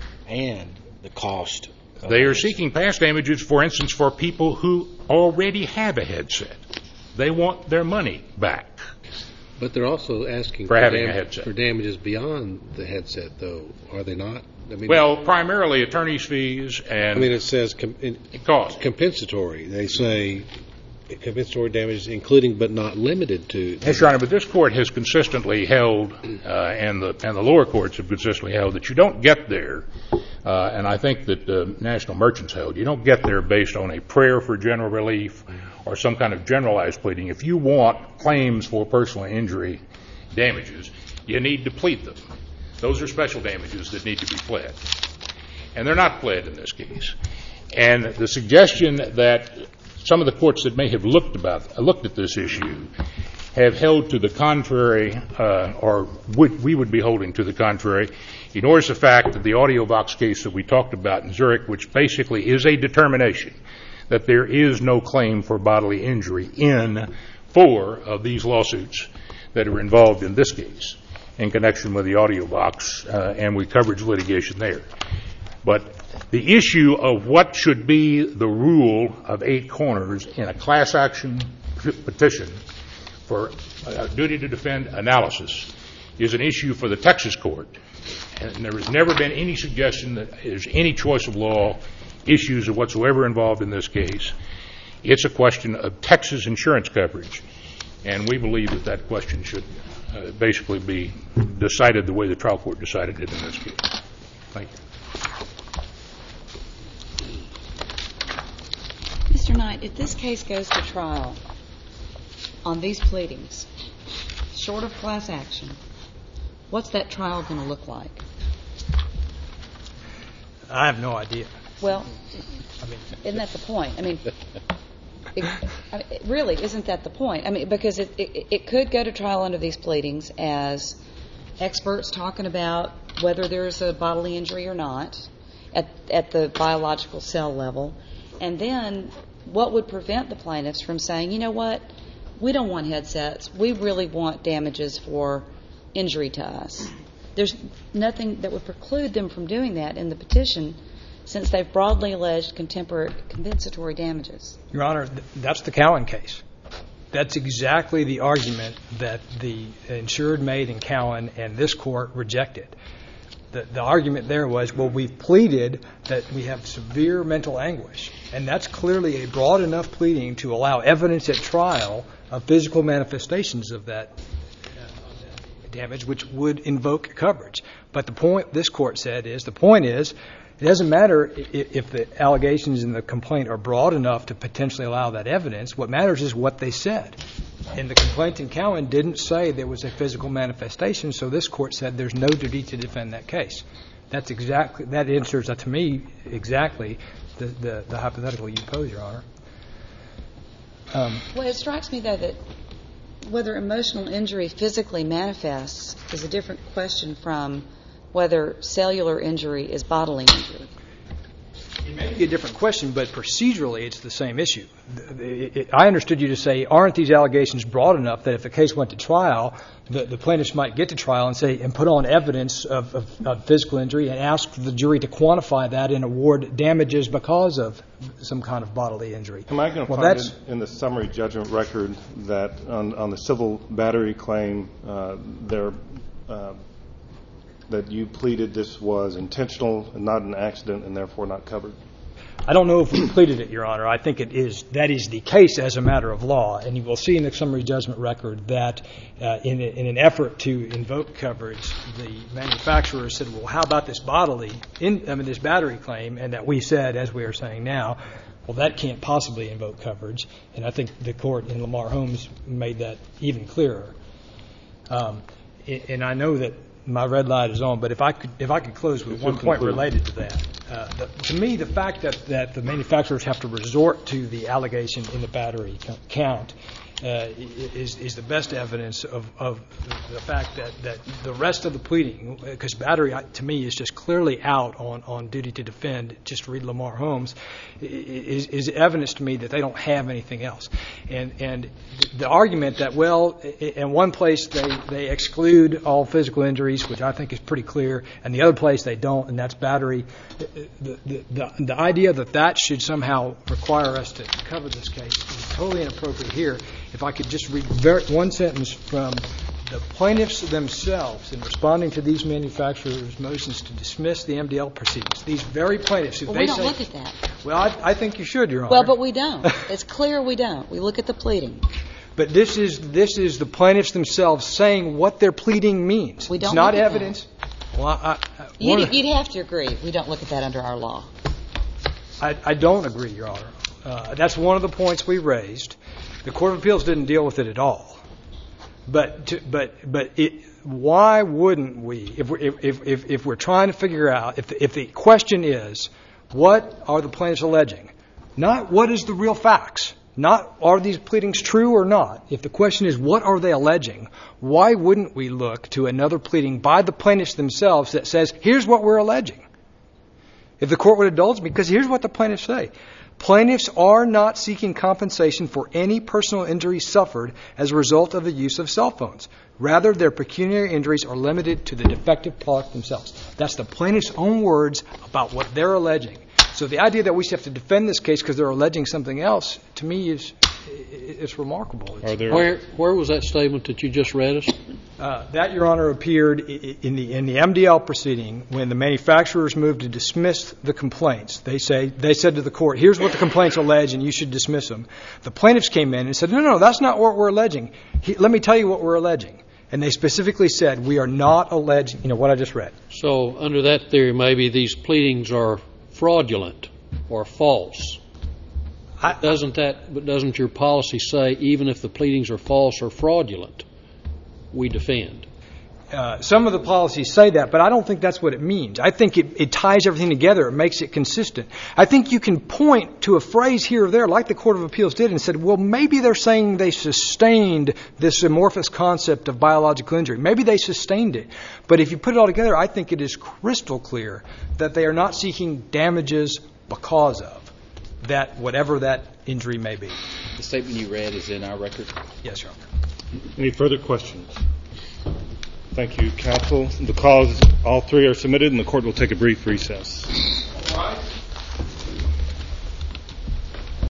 and the cost. They are seeking past damages, for instance, for people who already have a headset. They want their money back. But they're also asking for, for, having dam- a headset. for damages beyond the headset, though, are they not? I mean, well, primarily attorney's fees and... I mean, it says com- in, cost. compensatory. They say compensatory damages, including but not limited to... Yes, Your Honor, but this Court has consistently held, uh, and, the, and the lower courts have consistently held, that you don't get there, uh, and I think that uh, National Merchants held, you don't get there based on a prayer for general relief or some kind of generalized pleading. If you want claims for personal injury damages, you need to plead them. Those are special damages that need to be pled. And they're not pled in this case. And the suggestion that some of the courts that may have looked about looked at this issue have held to the contrary, uh, or would, we would be holding to the contrary, ignores the fact that the AudioVox case that we talked about in Zurich, which basically is a determination that there is no claim for bodily injury in four of these lawsuits that are involved in this case in connection with the AudioVox uh, and with coverage litigation there. But the issue of what should be the rule of eight corners in a class action petition for a duty to defend analysis is an issue for the Texas court. And there has never been any suggestion that there's any choice of law issues of whatsoever involved in this case. It's a question of Texas insurance coverage. And we believe that that question should uh, basically be decided the way the trial court decided it in this case. Thank you. Mister Knight, if this case goes to trial on these pleadings, short of class action, what's that trial going to look like? I have no idea. Well, I mean, isn't that the point? I mean, it, I mean, really, isn't that the point? I mean, because it, it, it could go to trial under these pleadings as experts talking about whether there's a bodily injury or not at, at the biological cell level. And then what would prevent the plaintiffs from saying, you know what, we don't want headsets. We really want damages for injury to us. There's nothing that would preclude them from doing that in the petition since they've broadly alleged contemporary compensatory damages. Your Honor, th- that's the Cowan case. That's exactly the argument that the insured made in Cowan and this court rejected. The, the argument there was, well, we've pleaded that we have severe mental anguish, and that's clearly a broad enough pleading to allow evidence at trial of physical manifestations of that uh, damage, which would invoke coverage. But the point this court said is, the point is, it doesn't matter if, if the allegations in the complaint are broad enough to potentially allow that evidence. What matters is what they said. And the complaint in Cowan didn't say there was a physical manifestation, so this court said there's no duty to defend that case. That's exactly, that answers, uh, to me, exactly the, the, the hypothetical you pose, Your Honor. Um, well, it strikes me, though, that whether emotional injury physically manifests is a different question from whether cellular injury is bodily injury. It may be a different question, but procedurally it's the same issue. It, it, I understood you to say, aren't these allegations broad enough that if the case went to trial, the, the plaintiffs might get to trial and say and put on evidence of, of, of physical injury and ask the jury to quantify that and award damages because of some kind of bodily injury. Am I going to well, find that's, in, in the summary judgment record that on, on the civil battery claim, uh, there uh, that you pleaded this was intentional and not an accident and therefore not covered? I don't know if we pleaded it, Your Honor. I think it is that is the case as a matter of law, and you will see in the summary judgment record that uh, in, a, in an effort to invoke coverage, the manufacturer said, "Well, how about this bodily, in, I mean, this battery claim?" And that we said, as we are saying now, well, that can't possibly invoke coverage. And I think the court in Lamar Holmes made that even clearer. Um, and I know that my red light is on, but if I could, if I could close with one point related to that. Uh, the, to me, the fact that, that the manufacturers have to resort to the allegation in the battery count uh, is, is the best evidence of, of the fact that, that the rest of the pleading, because battery, to me, is just clearly out on, on duty to defend, just read Lamar Holmes, is, is evidence to me that they don't have anything else. And, and the argument that, well, in one place they, they exclude all physical injuries, which I think is pretty clear, and the other place they don't, and that's battery. The, the, the, the idea that that should somehow require us to cover this case is totally inappropriate here. If I could just read very, one sentence from the plaintiffs themselves in responding to these manufacturers' motions to dismiss the M D L proceedings. These very plaintiffs who well, they we don't say, look at that. Well, I, I think you should, Your Honor. Well, but we don't. It's clear we don't. We look at the pleading. But this is this is the plaintiffs themselves saying what their pleading means. We don't it's not look at evidence. That. Well, I, I, you'd, you'd have to agree. We don't look at that under our law. I, I don't agree, Your Honor. Uh, that's one of the points we raised. The Court of Appeals didn't deal with it at all. But to, but but it, why wouldn't we, if we're, if, if, if we're trying to figure out, if the, if the question is, what are the plaintiffs alleging? Not what is the real facts. Not are these pleadings true or not. If the question is what are they alleging, why wouldn't we look to another pleading by the plaintiffs themselves that says, here's what we're alleging? If the court would indulge me, because here's what the plaintiffs say. Plaintiffs are not seeking compensation for any personal injury suffered as a result of the use of cell phones. Rather, their pecuniary injuries are limited to the defective product themselves. That's the plaintiff's own words about what they're alleging. So the idea that we have to defend this case because they're alleging something else, to me, is it's remarkable. It's Are there where where was that statement that you just read us? Uh, that, Your Honor, appeared in the in the M D L proceeding when the manufacturers moved to dismiss the complaints. They say they said to the court, "Here's what the complaints allege, and you should dismiss them." The plaintiffs came in and said, "No, no, that's not what we're alleging. He, let me tell you what we're alleging." And they specifically said, "We are not alleging." You know what I just read. So, under that theory, maybe these pleadings are fraudulent or false. I, doesn't that? But doesn't your policy say even if the pleadings are false or fraudulent, we defend? Uh, some of the policies say that, but I don't think that's what it means. I think it, it ties everything together. It makes it consistent. I think you can point to a phrase here or there, like the Court of Appeals did, and said, well, maybe they're saying they sustained this amorphous concept of biological injury. Maybe they sustained it. But if you put it all together, I think it is crystal clear that they are not seeking damages because of that, whatever that injury may be. The statement you read is in our record? Yes, Your Honor. Any further questions? Thank you, counsel. The cause, all three are submitted, and the court will take a brief recess. All right.